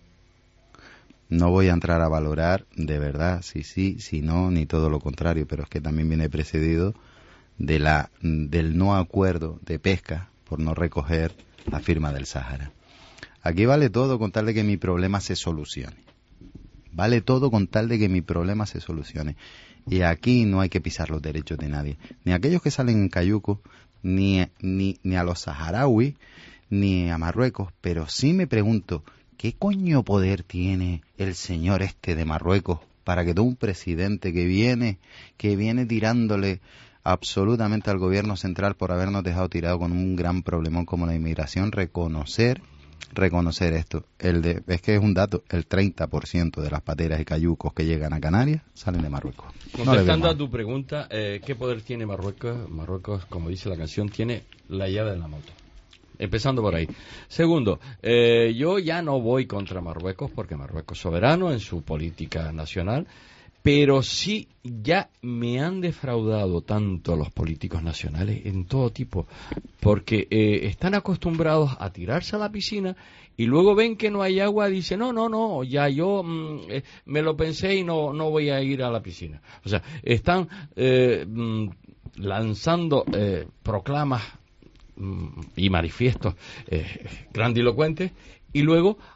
No voy a entrar a valorar de verdad si sí, si no, ni todo lo contrario, pero es que también viene precedido de la del no acuerdo de pesca por no recoger la firma del Sáhara. Aquí vale todo con tal de que mi problema se solucione. Vale todo con tal de que mi problema se solucione. Y aquí no hay que pisar los derechos de nadie. Ni a aquellos que salen en cayuco, ni, ni, ni a los saharauis, ni a Marruecos. Pero sí me pregunto, ¿qué coño poder tiene el señor este de Marruecos para que todo un presidente que viene, que viene tirándole absolutamente al gobierno central por habernos dejado tirado con un gran problemón como la inmigración, reconocer reconocer esto? El de, es que es un dato, el treinta por ciento de las pateras y cayucos que llegan a Canarias salen de Marruecos. Contestando no a tu pregunta, eh, ¿qué poder tiene Marruecos? Marruecos, como dice la canción, tiene la llave de la moto. Empezando por ahí. Segundo, eh, yo ya no voy contra Marruecos porque Marruecos es soberano en su política nacional, pero sí ya me han defraudado tanto los políticos nacionales en todo tipo, porque eh, están acostumbrados a tirarse a la piscina y luego ven que no hay agua y dicen, no, no, no, ya yo mm, eh, me lo pensé y no, no voy a ir a la piscina. O sea, están eh, mm, lanzando eh, proclamas y manifiestos eh, grandilocuentes, y luego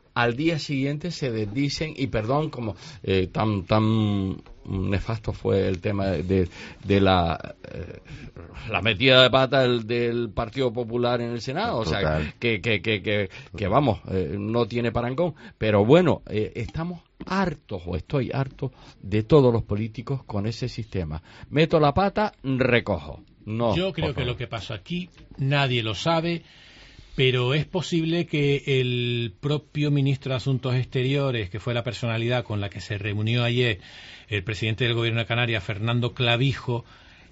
al día siguiente se desdicen, y perdón, como eh, tan tan nefasto fue el tema de, de la eh, la metida de pata del, del Partido Popular en el Senado. O Total. sea, que que que que, que vamos, eh, no tiene parangón. Pero bueno, eh, estamos hartos, o estoy harto de todos los políticos con ese sistema. Meto la pata, recojo. No, yo creo que lo que pasó aquí nadie lo sabe, pero es posible que el propio ministro de Asuntos Exteriores, que fue la personalidad con la que se reunió ayer el presidente del Gobierno de Canarias, Fernando Clavijo,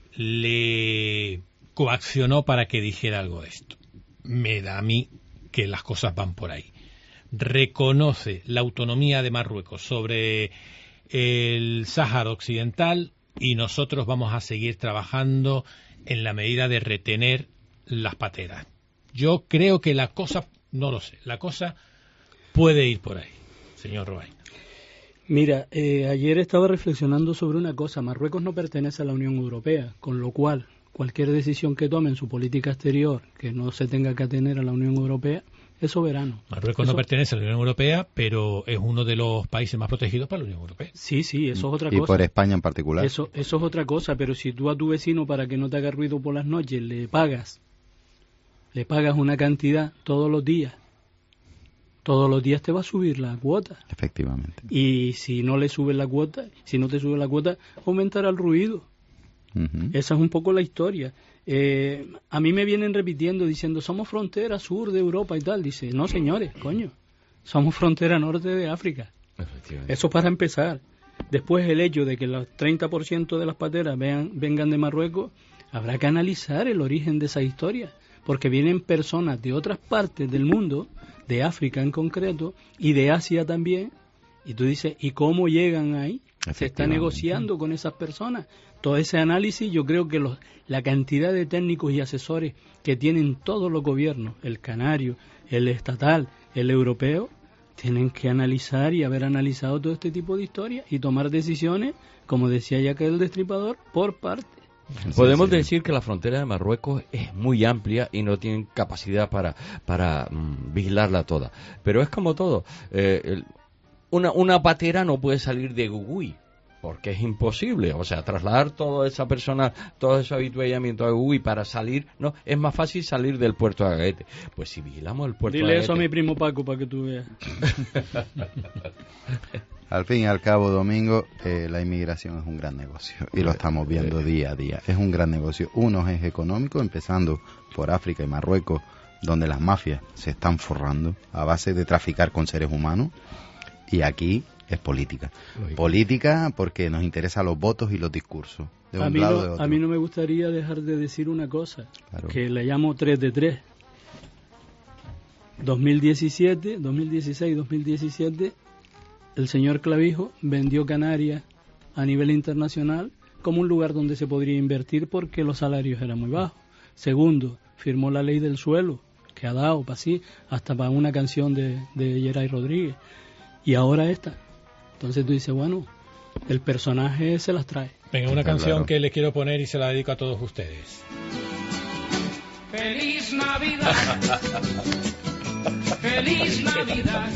le coaccionó para que dijera algo de esto. Me da a mí que las cosas van por ahí. Reconoce la autonomía de Marruecos sobre el Sáhara Occidental y nosotros vamos a seguir trabajando en la medida de retener las pateras. Yo creo que la cosa, no lo sé, la cosa puede ir por ahí, señor Robaina. Mira, eh, ayer estaba reflexionando sobre una cosa. Marruecos no pertenece a la Unión Europea, con lo cual cualquier decisión que tome en su política exterior que no se tenga que atener a la Unión Europea es soberano. Marruecos eso... no pertenece a la Unión Europea, pero es uno de los países más protegidos para la Unión Europea. Sí, sí, eso es otra y cosa. Y por España en particular. Eso, eso es otra cosa, pero si tú a tu vecino, para que no te haga ruido por las noches, le pagas, le pagas una cantidad todos los días, todos los días te va a subir la cuota. Efectivamente. Y si no le subes la cuota, si no te sube la cuota, aumentará el ruido. Uh-huh. Esa es un poco la historia. Eh, a mí me vienen repitiendo, diciendo, somos frontera sur de Europa y tal. Dice, no señores, coño, somos frontera norte de África. Eso para empezar. Después el hecho de que el treinta por ciento de las pateras vean, vengan de Marruecos, habrá que analizar el origen de esa historia, porque vienen personas de otras partes del mundo, de África en concreto, y de Asia también, y tú dices, ¿y cómo llegan ahí? Se está negociando con esas personas. Todo ese análisis, yo creo que los, la cantidad de técnicos y asesores que tienen todos los gobiernos, el canario, el estatal, el europeo, tienen que analizar y haber analizado todo este tipo de historias y tomar decisiones, como decía ya que el destripador, por parte. Podemos decir que la frontera de Marruecos es muy amplia y no tienen capacidad para, para mm, vigilarla toda. Pero es como todo. Eh, el, una, una patera no puede salir de Gugui, porque es imposible. O sea, trasladar toda esa persona, todo ese habituallamiento a Gugui para salir, no, es más fácil salir del puerto de Agaete. Pues si vigilamos el puerto Dile de Agaete... eso a mi primo Paco para que tú veas. Al fin y al cabo, Domingo, eh, la inmigración es un gran negocio y lo estamos viendo día a día. Es un gran negocio. Uno es económico, empezando por África y Marruecos, donde las mafias se están forrando a base de traficar con seres humanos, y aquí es política. Lógico. Política porque nos interesan los votos y los discursos. De un a, mí lado no, de otro. a mí no me gustaría dejar de decir una cosa, claro. que le llamo tres de tres. dos mil diecisiete, dos mil dieciséis, dos mil diecisiete, el señor Clavijo vendió Canarias a nivel internacional como un lugar donde se podría invertir porque los salarios eran muy bajos. Segundo, firmó la ley del suelo, que ha dado para sí, hasta para una canción de, de Geray Rodríguez. Y ahora esta. Entonces tú dices, bueno, el personaje se las trae. Venga, una Está canción claro. que le quiero poner y se la dedico a todos ustedes. ¡Feliz Navidad! ¡Feliz Navidad!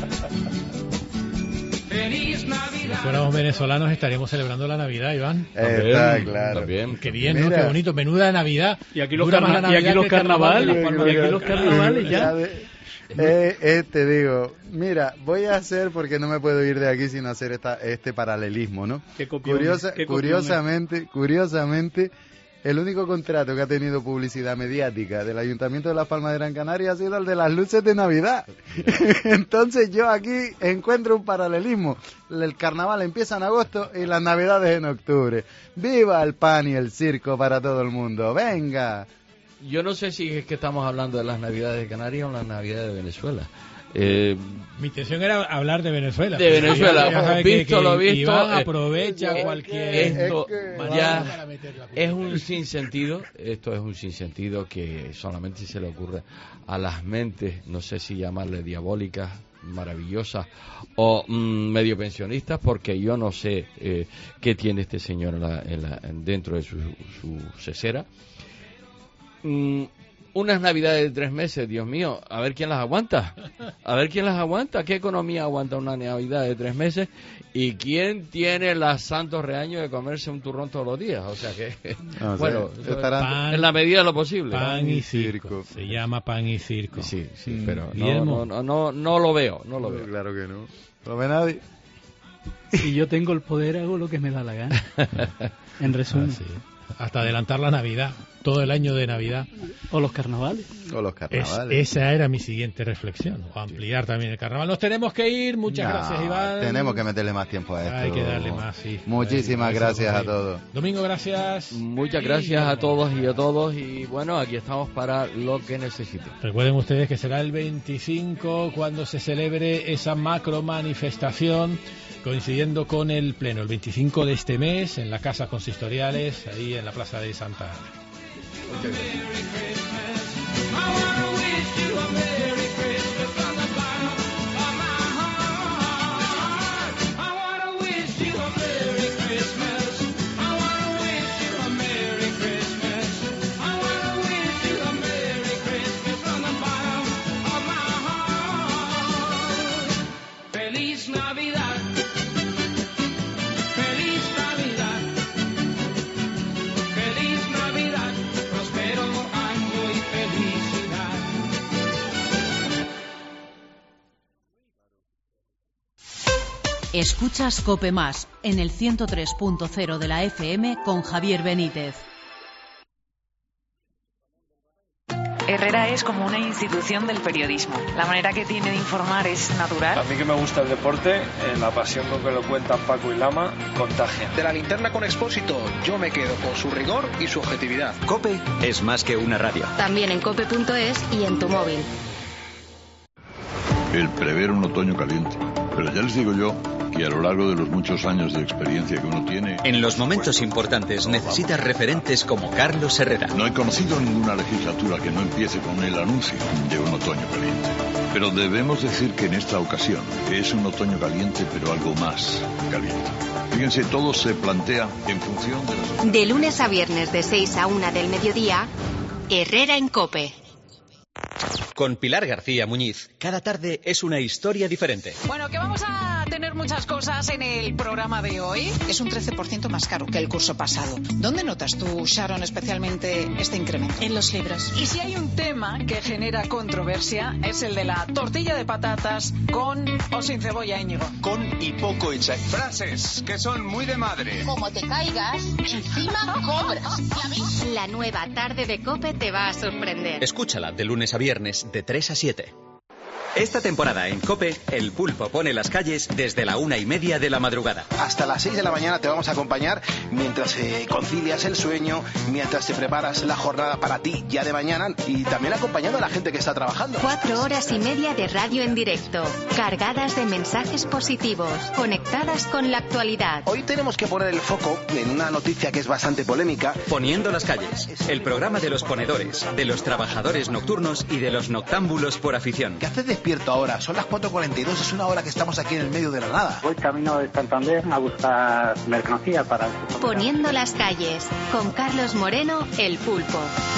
¡Feliz Navidad! Si fuéramos venezolanos estaríamos celebrando la Navidad, Iván. Eh, está claro. También. Qué bien, ¿no? Mira. Qué bonito. Menuda Navidad. Y aquí los, Dura carna- más la y aquí Navidad los que el carnaval carnavales, de Las Palmas. y aquí los carnavales ya. Eh, eh, te digo, mira, voy a hacer, porque no me puedo ir de aquí sin hacer esta, este paralelismo, ¿no? Qué copión, Curiosa, qué copión, curiosamente, curiosamente, el único contrato que ha tenido publicidad mediática del Ayuntamiento de Las Palmas de Gran Canaria ha sido el de las luces de Navidad. Entonces yo aquí encuentro un paralelismo. El carnaval empieza en agosto y las Navidades en octubre. ¡Viva el pan y el circo para todo el mundo! ¡Venga! Yo no sé si es que estamos hablando de las Navidades de Canarias o las Navidades de Venezuela. Eh, Mi intención era hablar de Venezuela. De Venezuela, Ya sabes visto que, que lo visto, Iván eh, aprovecha eh, cualquier... Esto manera ya para meter la es un sinsentido, esto es un sinsentido que solamente se le ocurre a las mentes, no sé si llamarle diabólicas, maravillosas o mm, medio pensionistas, porque yo no sé eh, qué tiene este señor en la, en la, en dentro de su, su cesera. Mm, unas navidades de tres meses, Dios mío, a ver quién las aguanta, a ver quién las aguanta, qué economía aguanta una navidad de tres meses y quién tiene las santos reaños de comerse un turrón todos los días, o sea que, no, bueno, sí, pan, en la medida de lo posible. Pan y circo, se llama pan y circo. Sí, sí, mm, pero no, no, no, no, no lo veo, no lo veo. Claro que no, no lo ve nadie. Si yo tengo el poder, hago lo que me da la gana. En resumen. Ah, sí. Hasta adelantar la Navidad, todo el año de Navidad. O los carnavales. O los carnavales. Es, esa era mi siguiente reflexión, o ampliar también el carnaval. Nos tenemos que ir, muchas no, gracias, Iván. Tenemos que meterle más tiempo a esto. Hay que darle más, sí. Muchísimas gracias a todos. Domingo, gracias. Muchas gracias a todos y a todos. Y bueno, aquí estamos para lo que necesiten. Recuerden ustedes que será el veinticinco cuando se celebre esa macro manifestación, coincidiendo con el pleno, el veinticinco de este mes, en la Casa Consistoriales, ahí en la Plaza de Santa Ana. Muchas gracias. Escuchas COPE Más en el ciento tres punto cero de la F M con Javier Benítez. Herrera es como una institución del periodismo. La manera que tiene de informar es natural. A mí que me gusta el deporte, eh, la pasión con que lo cuentan Paco y Lama, contagia. De la linterna con Expósito, yo me quedo con su rigor y su objetividad. COPE es más que una radio. También en cope punto es y en tu móvil. El prever un otoño caliente. Pero ya les digo yo que a lo largo de los muchos años de experiencia que uno tiene... En los momentos importantes necesitas referentes como Carlos Herrera. No he conocido ninguna legislatura que no empiece con el anuncio de un otoño caliente. Pero debemos decir que en esta ocasión es un otoño caliente, pero algo más caliente. Fíjense, todo se plantea en función de las... De lunes a viernes de seis a una del mediodía, Herrera en COPE. Con Pilar García Muñiz, cada tarde es una historia diferente. Bueno, que vamos a tener muchas cosas en el programa de hoy. Es un trece por ciento más caro que el curso pasado. ¿Dónde notas tú, Sharon, especialmente este incremento? En los libros. Y si hay un tema que genera controversia, es el de la tortilla de patatas con o sin cebolla, Íñigo. Con y poco hecha. Frases que son muy de madre. Como te caigas, encima cobras. La nueva tarde de COPE te va a sorprender. Escúchala de lunes a viernes de tres a siete. Esta temporada en COPE, el pulpo pone las calles desde la una y media de la madrugada. Hasta las seis de la mañana te vamos a acompañar mientras eh, concilias el sueño, mientras te preparas la jornada para ti ya de mañana y también acompañando a la gente que está trabajando. Cuatro horas y media de radio en directo, cargadas de mensajes positivos, conectadas con la actualidad. Hoy tenemos que poner el foco en una noticia que es bastante polémica. Poniendo las calles, el programa de los ponedores, de los trabajadores nocturnos y de los noctámbulos por afición. ¿Qué haces despierto ahora? Son las cuatro cuarenta y dos, es una hora que estamos aquí en el medio de la nada. Voy camino de Santander a buscar mercancía para... Poniendo las calles, con Carlos Moreno, el pulpo.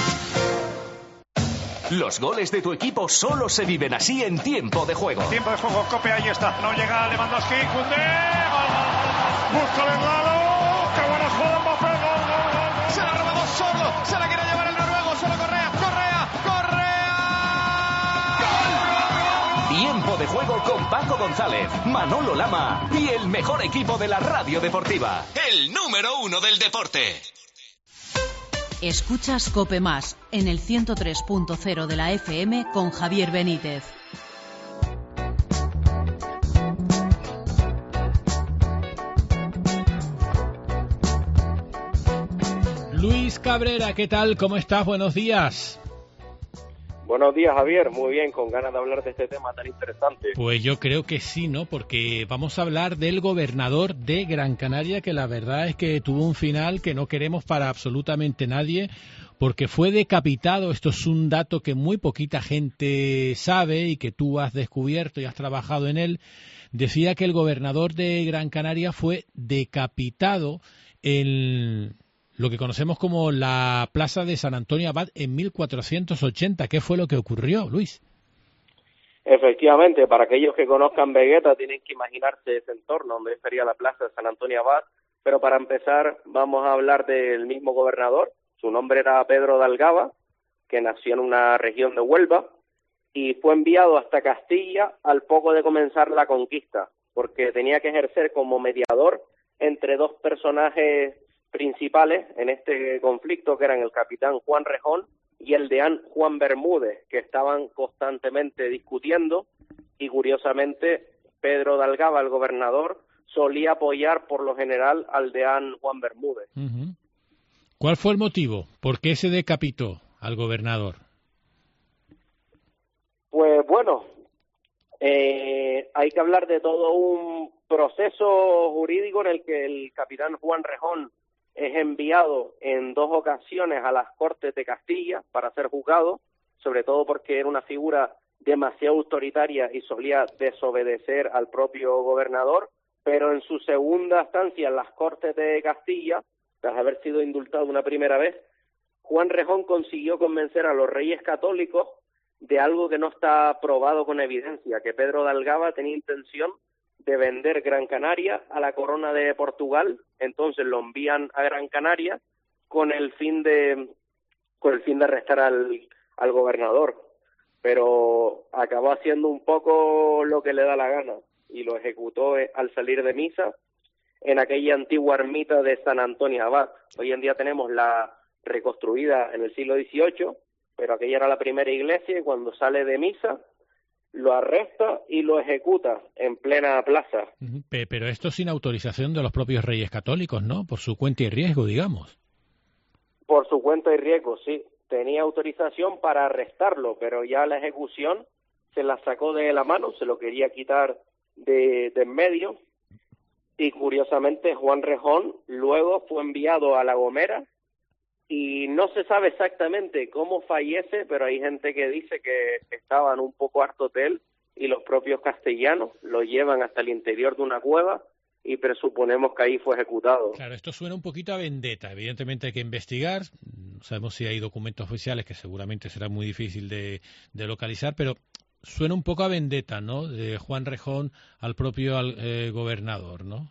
Los goles de tu equipo solo se viven así en tiempo de juego. Tiempo de juego, Cope, ahí está. No llega Lewandowski, Koundé, gol, gol, gol. Busca el Galo, qué buena jugada, Mbappé, gol, gol, gol. Se la ha robado solo, se la quiere llevar el noruego, solo Correa, Correa, Correa. Tiempo de juego con Paco González, Manolo Lama y el mejor equipo de la radio deportiva. El número uno del deporte. Escuchas COPE Más en el ciento tres punto cero de la F M con Javier Benítez. Luis Cabrera, ¿qué tal? ¿Cómo estás? Buenos días. Buenos días, Javier. Muy bien, con ganas de hablar de este tema tan interesante. Pues yo creo que sí, ¿no? Porque vamos a hablar del gobernador de Gran Canaria, que la verdad es que tuvo un final que no queremos para absolutamente nadie, porque fue decapitado. Esto es un dato que muy poquita gente sabe y que tú has descubierto y has trabajado en él. Decía que el gobernador de Gran Canaria fue decapitado en lo que conocemos como la Plaza de San Antonio Abad en mil cuatrocientos ochenta. ¿Qué fue lo que ocurrió, Luis? Efectivamente, para aquellos que conozcan Vegueta tienen que imaginarse ese entorno donde estaría la Plaza de San Antonio Abad, pero para empezar vamos a hablar del mismo gobernador. Su nombre era Pedro de Algaba, que nació en una región de Huelva y fue enviado hasta Castilla al poco de comenzar la conquista, porque tenía que ejercer como mediador entre dos personajes principales en este conflicto, que eran el capitán Juan Rejón y el deán Juan Bermúdez, que estaban constantemente discutiendo, y curiosamente Pedro de Algaba, el gobernador, solía apoyar por lo general al deán Juan Bermúdez. Uh-huh. ¿Cuál fue el motivo? ¿Por qué se decapitó al gobernador? Pues bueno, eh, hay que hablar de todo un proceso jurídico en el que el capitán Juan Rejón es enviado en dos ocasiones a las Cortes de Castilla para ser juzgado, sobre todo porque era una figura demasiado autoritaria y solía desobedecer al propio gobernador, pero en su segunda estancia en las Cortes de Castilla, tras haber sido indultado una primera vez, Juan Rejón consiguió convencer a los reyes católicos de algo que no está probado con evidencia, que Pedro de Algaba tenía intención de vender Gran Canaria a la corona de Portugal. Entonces lo envían a Gran Canaria con el fin de con el fin de arrestar al, al gobernador, pero acabó haciendo un poco lo que le da la gana y lo ejecutó al salir de misa en aquella antigua ermita de San Antonio Abad. Hoy en día tenemos la reconstruida en el siglo dieciocho, pero aquella era la primera iglesia y cuando sale de misa lo arresta y lo ejecuta en plena plaza. Pero esto sin autorización de los propios reyes católicos, ¿no? Por su cuenta y riesgo, digamos. Por su cuenta y riesgo, sí. Tenía autorización para arrestarlo, pero ya la ejecución se la sacó de la mano, se lo quería quitar de, de en medio. Y curiosamente Juan Rejón luego fue enviado a La Gomera y no se sabe exactamente cómo fallece, pero hay gente que dice que estaban un poco hartos de él y los propios castellanos lo llevan hasta el interior de una cueva y presuponemos que ahí fue ejecutado. Claro, esto suena un poquito a vendetta. Evidentemente hay que investigar. No sabemos si hay documentos oficiales, que seguramente será muy difícil de, de localizar, pero suena un poco a vendetta, ¿no? De Juan Rejón al propio al, eh, gobernador, ¿no?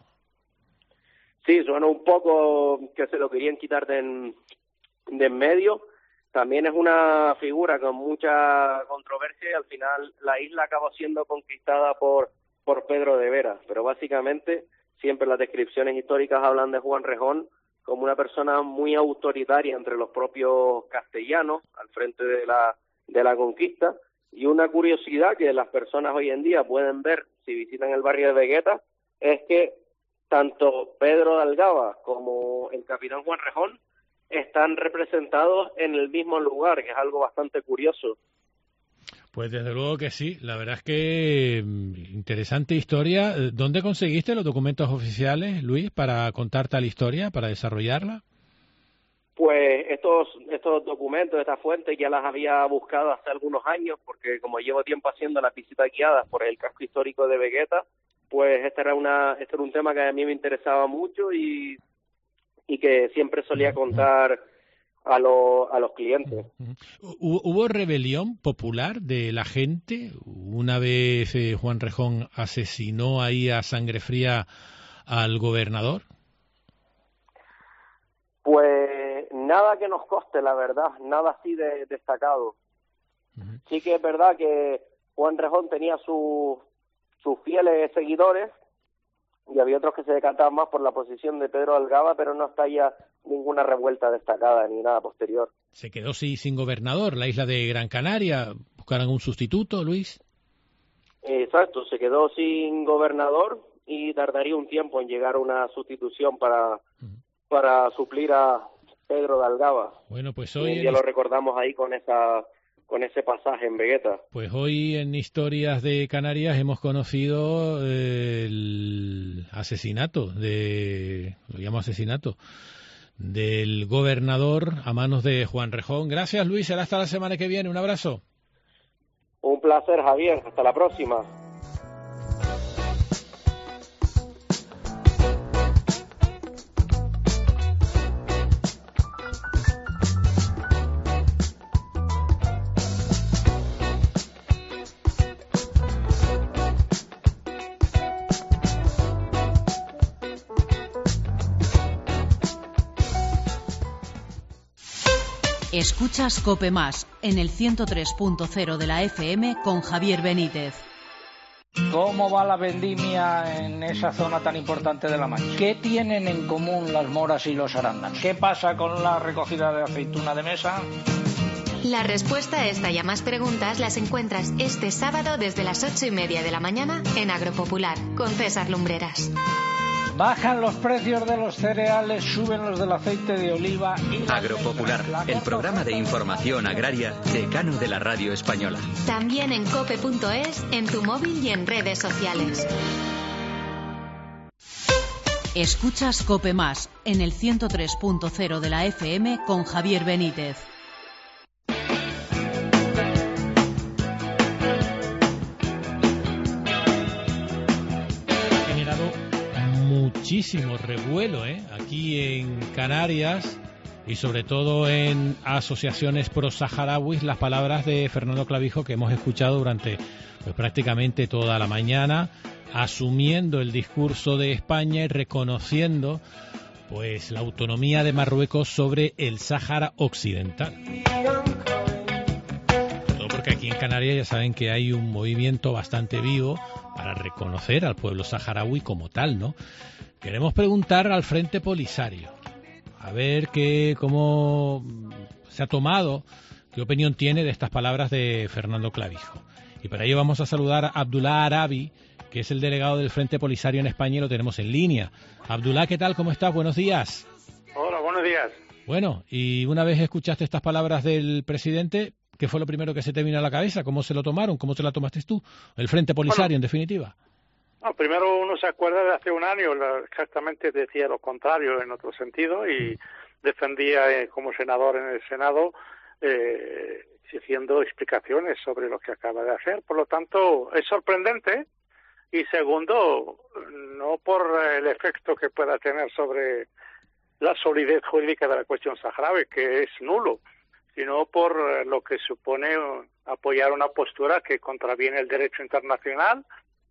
Sí, suena un poco que se lo querían quitar de en, de en medio. También es una figura con mucha controversia y al final la isla acabó siendo conquistada por, por Pedro de Vera. Pero básicamente siempre las descripciones históricas hablan de Juan Rejón como una persona muy autoritaria entre los propios castellanos al frente de la, de la conquista. Y una curiosidad que las personas hoy en día pueden ver si visitan el barrio de Vegueta es que tanto Pedro de Algaba como el capitán Juan Rejón están representados en el mismo lugar, que es algo bastante curioso. Pues desde luego que sí, la verdad es que interesante historia. ¿Dónde conseguiste los documentos oficiales, Luis, para contar tal historia, para desarrollarla? Pues estos estos documentos, estas fuentes ya las había buscado hace algunos años, porque como llevo tiempo haciendo las visitas guiadas por el casco histórico de Vegueta, pues este era una este era un tema que a mí me interesaba mucho y y que siempre solía contar a los a los clientes. ¿Hubo rebelión popular de la gente una vez eh, Juan Rejón asesinó ahí a sangre fría al gobernador? Pues nada que nos coste, la verdad, nada así de destacado. Uh-huh. Sí que es verdad que Juan Rejón tenía sus sus fieles seguidores y había otros que se decantaban más por la posición de Pedro Algaba, pero no está ya ninguna revuelta destacada ni nada posterior. ¿Se quedó sí, sin gobernador la isla de Gran Canaria? ¿Buscaron un sustituto, Luis? Exacto, se quedó sin gobernador y tardaría un tiempo en llegar a una sustitución para, uh-huh. para suplir a Pedro de Algaba. Bueno, pues hoy... Ya en... lo recordamos ahí con esa... con ese pasaje en Vegueta. Pues hoy en Historias de Canarias hemos conocido eh, el asesinato, de lo llamo asesinato, del gobernador a manos de Juan Rejón. Gracias, Luis, será hasta la semana que viene. Un abrazo. Un placer, Javier. Hasta la próxima. Escuchas COPE Más en el ciento tres punto cero de la F M con Javier Benítez. ¿Cómo va la vendimia en esa zona tan importante de La Mancha? ¿Qué tienen en común las moras y los arándanos? ¿Qué pasa con la recogida de aceituna de mesa? La respuesta a esta y a más preguntas las encuentras este sábado desde las ocho y media de la mañana en Agropopular con César Lumbreras. Bajan los precios de los cereales, suben los del aceite de oliva y... Agropopular, el programa de información agraria decano de la radio española. También en cope punto es, en tu móvil y en redes sociales. Escuchas COPE Más en el ciento tres punto cero de la F M con Javier Benítez. Muchísimo revuelo ¿eh? aquí en Canarias y sobre todo en asociaciones pro-saharauis las palabras de Fernando Clavijo que hemos escuchado durante pues, prácticamente toda la mañana, asumiendo el discurso de España y reconociendo pues la autonomía de Marruecos sobre el Sáhara Occidental. Todo porque aquí en Canarias ya saben que hay un movimiento bastante vivo para reconocer al pueblo saharaui como tal, ¿no? Queremos preguntar al Frente Polisario, a ver qué, cómo se ha tomado, qué opinión tiene de estas palabras de Fernando Clavijo. Y para ello vamos a saludar a Abdullah Arabi, que es el delegado del Frente Polisario en España, y lo tenemos en línea. Abdullah, ¿qué tal? ¿Cómo estás? Buenos días. Hola, buenos días. Bueno, y una vez escuchaste estas palabras del presidente, ¿qué fue lo primero que se te vino a la cabeza? ¿Cómo se lo tomaron? ¿Cómo te la tomaste tú? El Frente Polisario, bueno, en definitiva. No, primero uno se acuerda de hace un año, exactamente decía lo contrario en otro sentido y defendía eh, como senador en el Senado eh, exigiendo explicaciones sobre lo que acaba de hacer. Por lo tanto, es sorprendente y segundo, no por el efecto que pueda tener sobre la solidez jurídica de la cuestión saharaui, que es nulo, sino por lo que supone apoyar una postura que contraviene el derecho internacional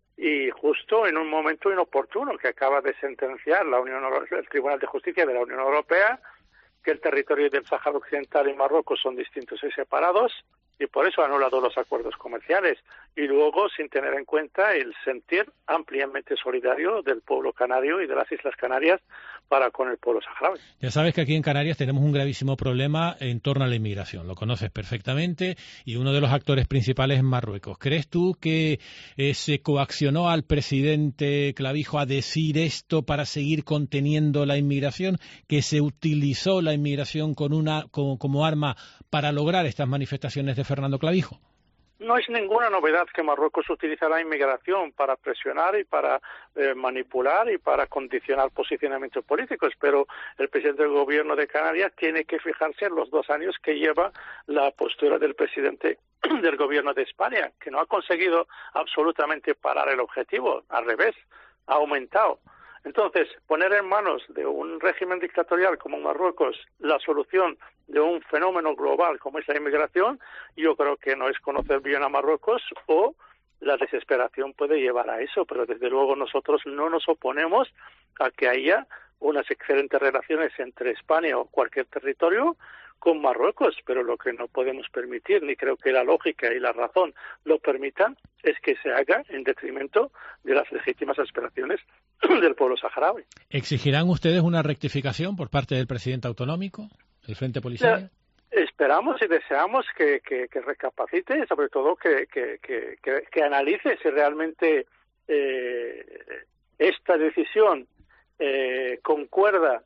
y justo en un momento inoportuno que acaba de sentenciar la Unión el Tribunal de Justicia de la Unión Europea que el territorio del Sáhara Occidental y Marruecos son distintos y separados y por eso ha anulado los acuerdos comerciales y luego sin tener en cuenta el sentir ampliamente solidario del pueblo canario y de las Islas Canarias para con el pueblo saharaui. Ya sabes que aquí en Canarias tenemos un gravísimo problema en torno a la inmigración, lo conoces perfectamente y uno de los actores principales es Marruecos. ¿Crees tú que eh, se coaccionó al presidente Clavijo a decir esto para seguir conteniendo la inmigración, que se utilizó la inmigración con una, como, como arma para lograr estas manifestaciones de Fernando Clavijo? No es ninguna novedad que Marruecos utiliza la inmigración para presionar y para eh, manipular y para condicionar posicionamientos políticos, pero el presidente del gobierno de Canarias tiene que fijarse en los dos años que lleva la postura del presidente del gobierno de España, que no ha conseguido absolutamente parar el objetivo, al revés, ha aumentado. Entonces, poner en manos de un régimen dictatorial como Marruecos la solución de un fenómeno global como es la inmigración, yo creo que no es conocer bien a Marruecos o la desesperación puede llevar a eso, pero desde luego nosotros no nos oponemos a que haya unas excelentes relaciones entre España o cualquier territorio con Marruecos, pero lo que no podemos permitir, ni creo que la lógica y la razón lo permitan, es que se haga en detrimento de las legítimas aspiraciones del pueblo saharaui. ¿Exigirán ustedes una rectificación por parte del presidente autonómico, el Frente Polisario? Esperamos y deseamos que, que, que recapacite y sobre todo que, que, que, que, que analice si realmente eh, esta decisión eh, concuerda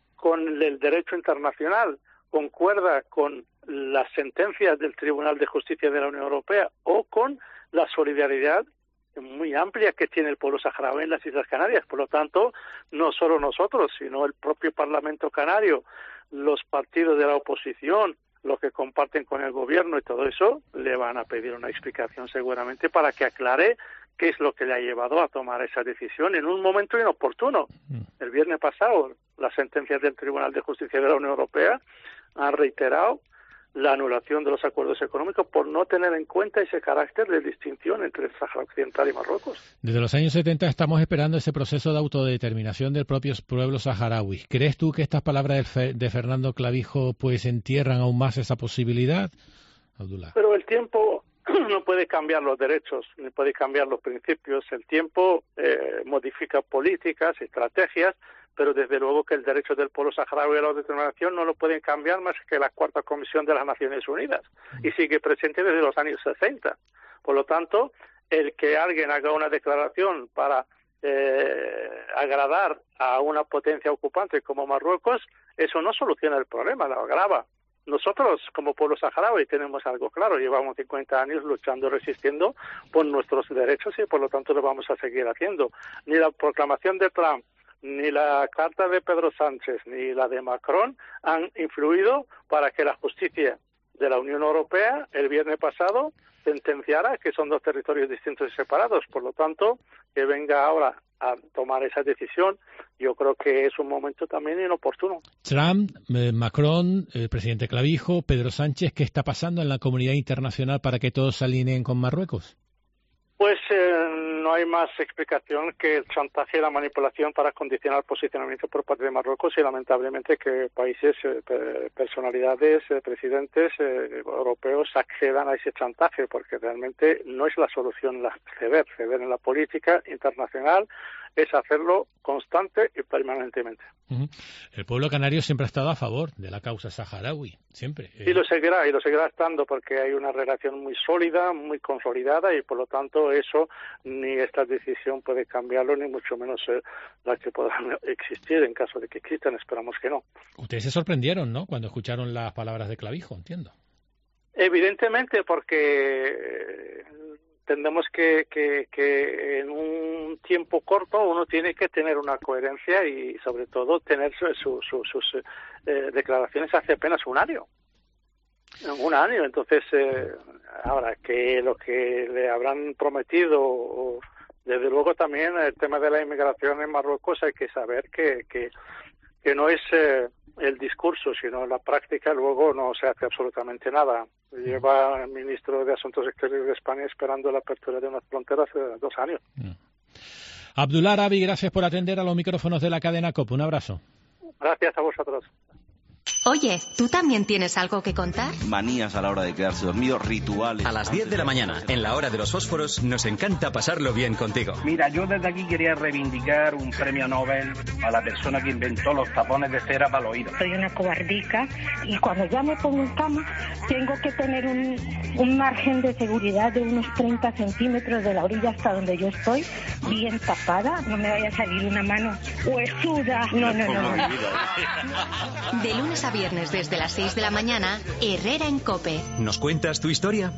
con el derecho internacional, concuerda con las sentencias del Tribunal de Justicia de la Unión Europea o con la solidaridad muy amplia que tiene el pueblo saharaui en las Islas Canarias. Por lo tanto, no solo nosotros, sino el propio Parlamento canario, los partidos de la oposición, los que comparten con el gobierno y todo eso, le van a pedir una explicación seguramente para que aclare qué es lo que le ha llevado a tomar esa decisión en un momento inoportuno. El viernes pasado, las sentencias del Tribunal de Justicia de la Unión Europea han reiterado la anulación de los acuerdos económicos por no tener en cuenta ese carácter de distinción entre el Sáhara Occidental y Marruecos. Desde los años setenta estamos esperando ese proceso de autodeterminación del propio pueblo saharaui. ¿Crees tú que estas palabras de, de Fernando Clavijo pues entierran aún más esa posibilidad, Abdullah? Pero el tiempo no puede cambiar los derechos, ni puede cambiar los principios. El tiempo eh, modifica políticas, estrategias, pero desde luego que el derecho del pueblo saharaui a la autodeterminación no lo pueden cambiar más que la Cuarta Comisión de las Naciones Unidas, y sigue presente desde los años sesenta. Por lo tanto, el que alguien haga una declaración para eh, agradar a una potencia ocupante como Marruecos, eso no soluciona el problema, lo agrava. Nosotros, como pueblo saharaui, tenemos algo claro. Llevamos cincuenta años luchando, resistiendo por nuestros derechos y, por lo tanto, lo vamos a seguir haciendo. Ni la proclamación de Trump, ni la carta de Pedro Sánchez, ni la de Macron han influido para que la justicia de la Unión Europea, el viernes pasado, sentenciara que son dos territorios distintos y separados. Por lo tanto, que venga ahora a tomar esa decisión, yo creo que es un momento también inoportuno. Trump, eh, Macron, el presidente Clavijo, Pedro Sánchez, ¿qué está pasando en la comunidad internacional para que todos se alineen con Marruecos? Pues eh, no hay más explicación que el chantaje y la manipulación para condicionar posicionamiento por parte de Marruecos, y lamentablemente que países, eh, personalidades, eh, presidentes eh, europeos accedan a ese chantaje, porque realmente no es la solución la ceder. Ceder en la política internacional es hacerlo constante y permanentemente. Uh-huh. El pueblo canario siempre ha estado a favor de la causa saharaui, siempre. Y lo seguirá, y lo seguirá estando, porque hay una relación muy sólida, muy consolidada, y por lo tanto eso ni esta decisión puede cambiarlo, ni mucho menos eh, la que podrán existir en caso de que existan. Esperamos que no. Ustedes se sorprendieron, ¿no?, cuando escucharon las palabras de Clavijo, entiendo. Evidentemente, porque entendemos que, que, que en un tiempo corto uno tiene que tener una coherencia y, sobre todo, tener su, su, su, sus eh, declaraciones hace apenas un año. Un año, entonces, eh, ahora que lo que le habrán prometido, o, desde luego también el tema de la inmigración en Marruecos, hay que saber que, que, que no es eh, el discurso, sino la práctica. Luego no se hace absolutamente nada. Lleva el ministro de Asuntos Exteriores de España esperando la apertura de unas fronteras hace dos años. Abdullah Arabi, gracias por atender a los micrófonos de la cadena COPE. Un abrazo. Gracias a vosotros. Oye, ¿tú también tienes algo que contar? Manías a la hora de quedarse dormido, rituales. A las diez de la mañana, en la hora de los fósforos, nos encanta pasarlo bien contigo. Mira, yo desde aquí quería reivindicar un premio Nobel a la persona que inventó los tapones de cera para los oídos. Soy una cobardica y cuando ya me pongo en cama tengo que tener un, un margen de seguridad de unos treinta centímetros de la orilla hasta donde yo estoy, bien tapada. No me vaya a salir una mano huesuda. No, no, no. no. De lunes a viernes desde las seis de la mañana, Herrera en COPE. ¿Nos cuentas tu historia?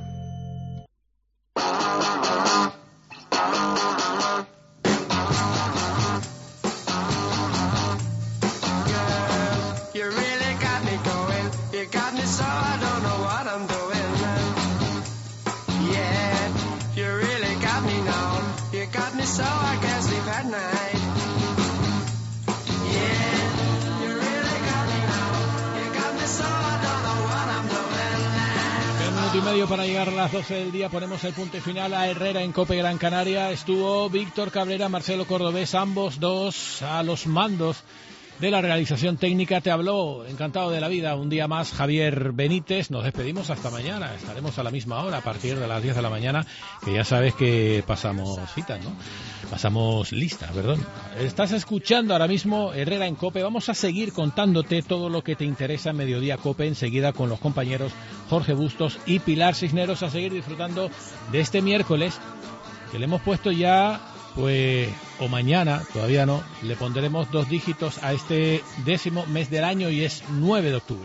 Y medio para llegar a las doce del día. Ponemos el punto final a Herrera en COPE Gran Canaria. Estuvo Víctor Cabrera, Marcelo Cordobés, ambos dos a los mandos de la realización técnica. Te habló, encantado de la vida, un día más, Javier Benítez. Nos despedimos hasta mañana. Estaremos a la misma hora, a partir de las diez de la mañana, que ya sabes que pasamos citas, ¿no? Pasamos lista, perdón. Estás escuchando ahora mismo Herrera en COPE. Vamos a seguir contándote todo lo que te interesa en Mediodía COPE, enseguida con los compañeros Jorge Bustos y Pilar Cisneros, a seguir disfrutando de este miércoles, que le hemos puesto ya, pues, o mañana, todavía no, le pondremos dos dígitos a este décimo mes del año, y es nueve de octubre.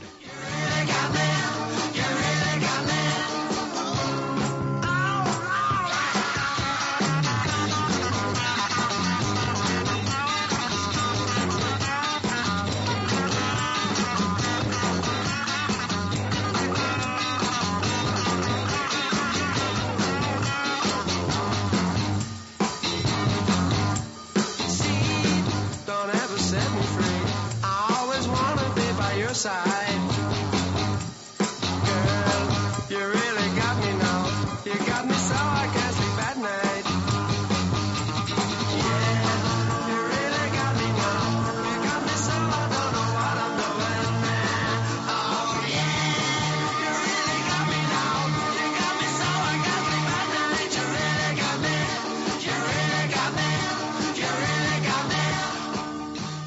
Side.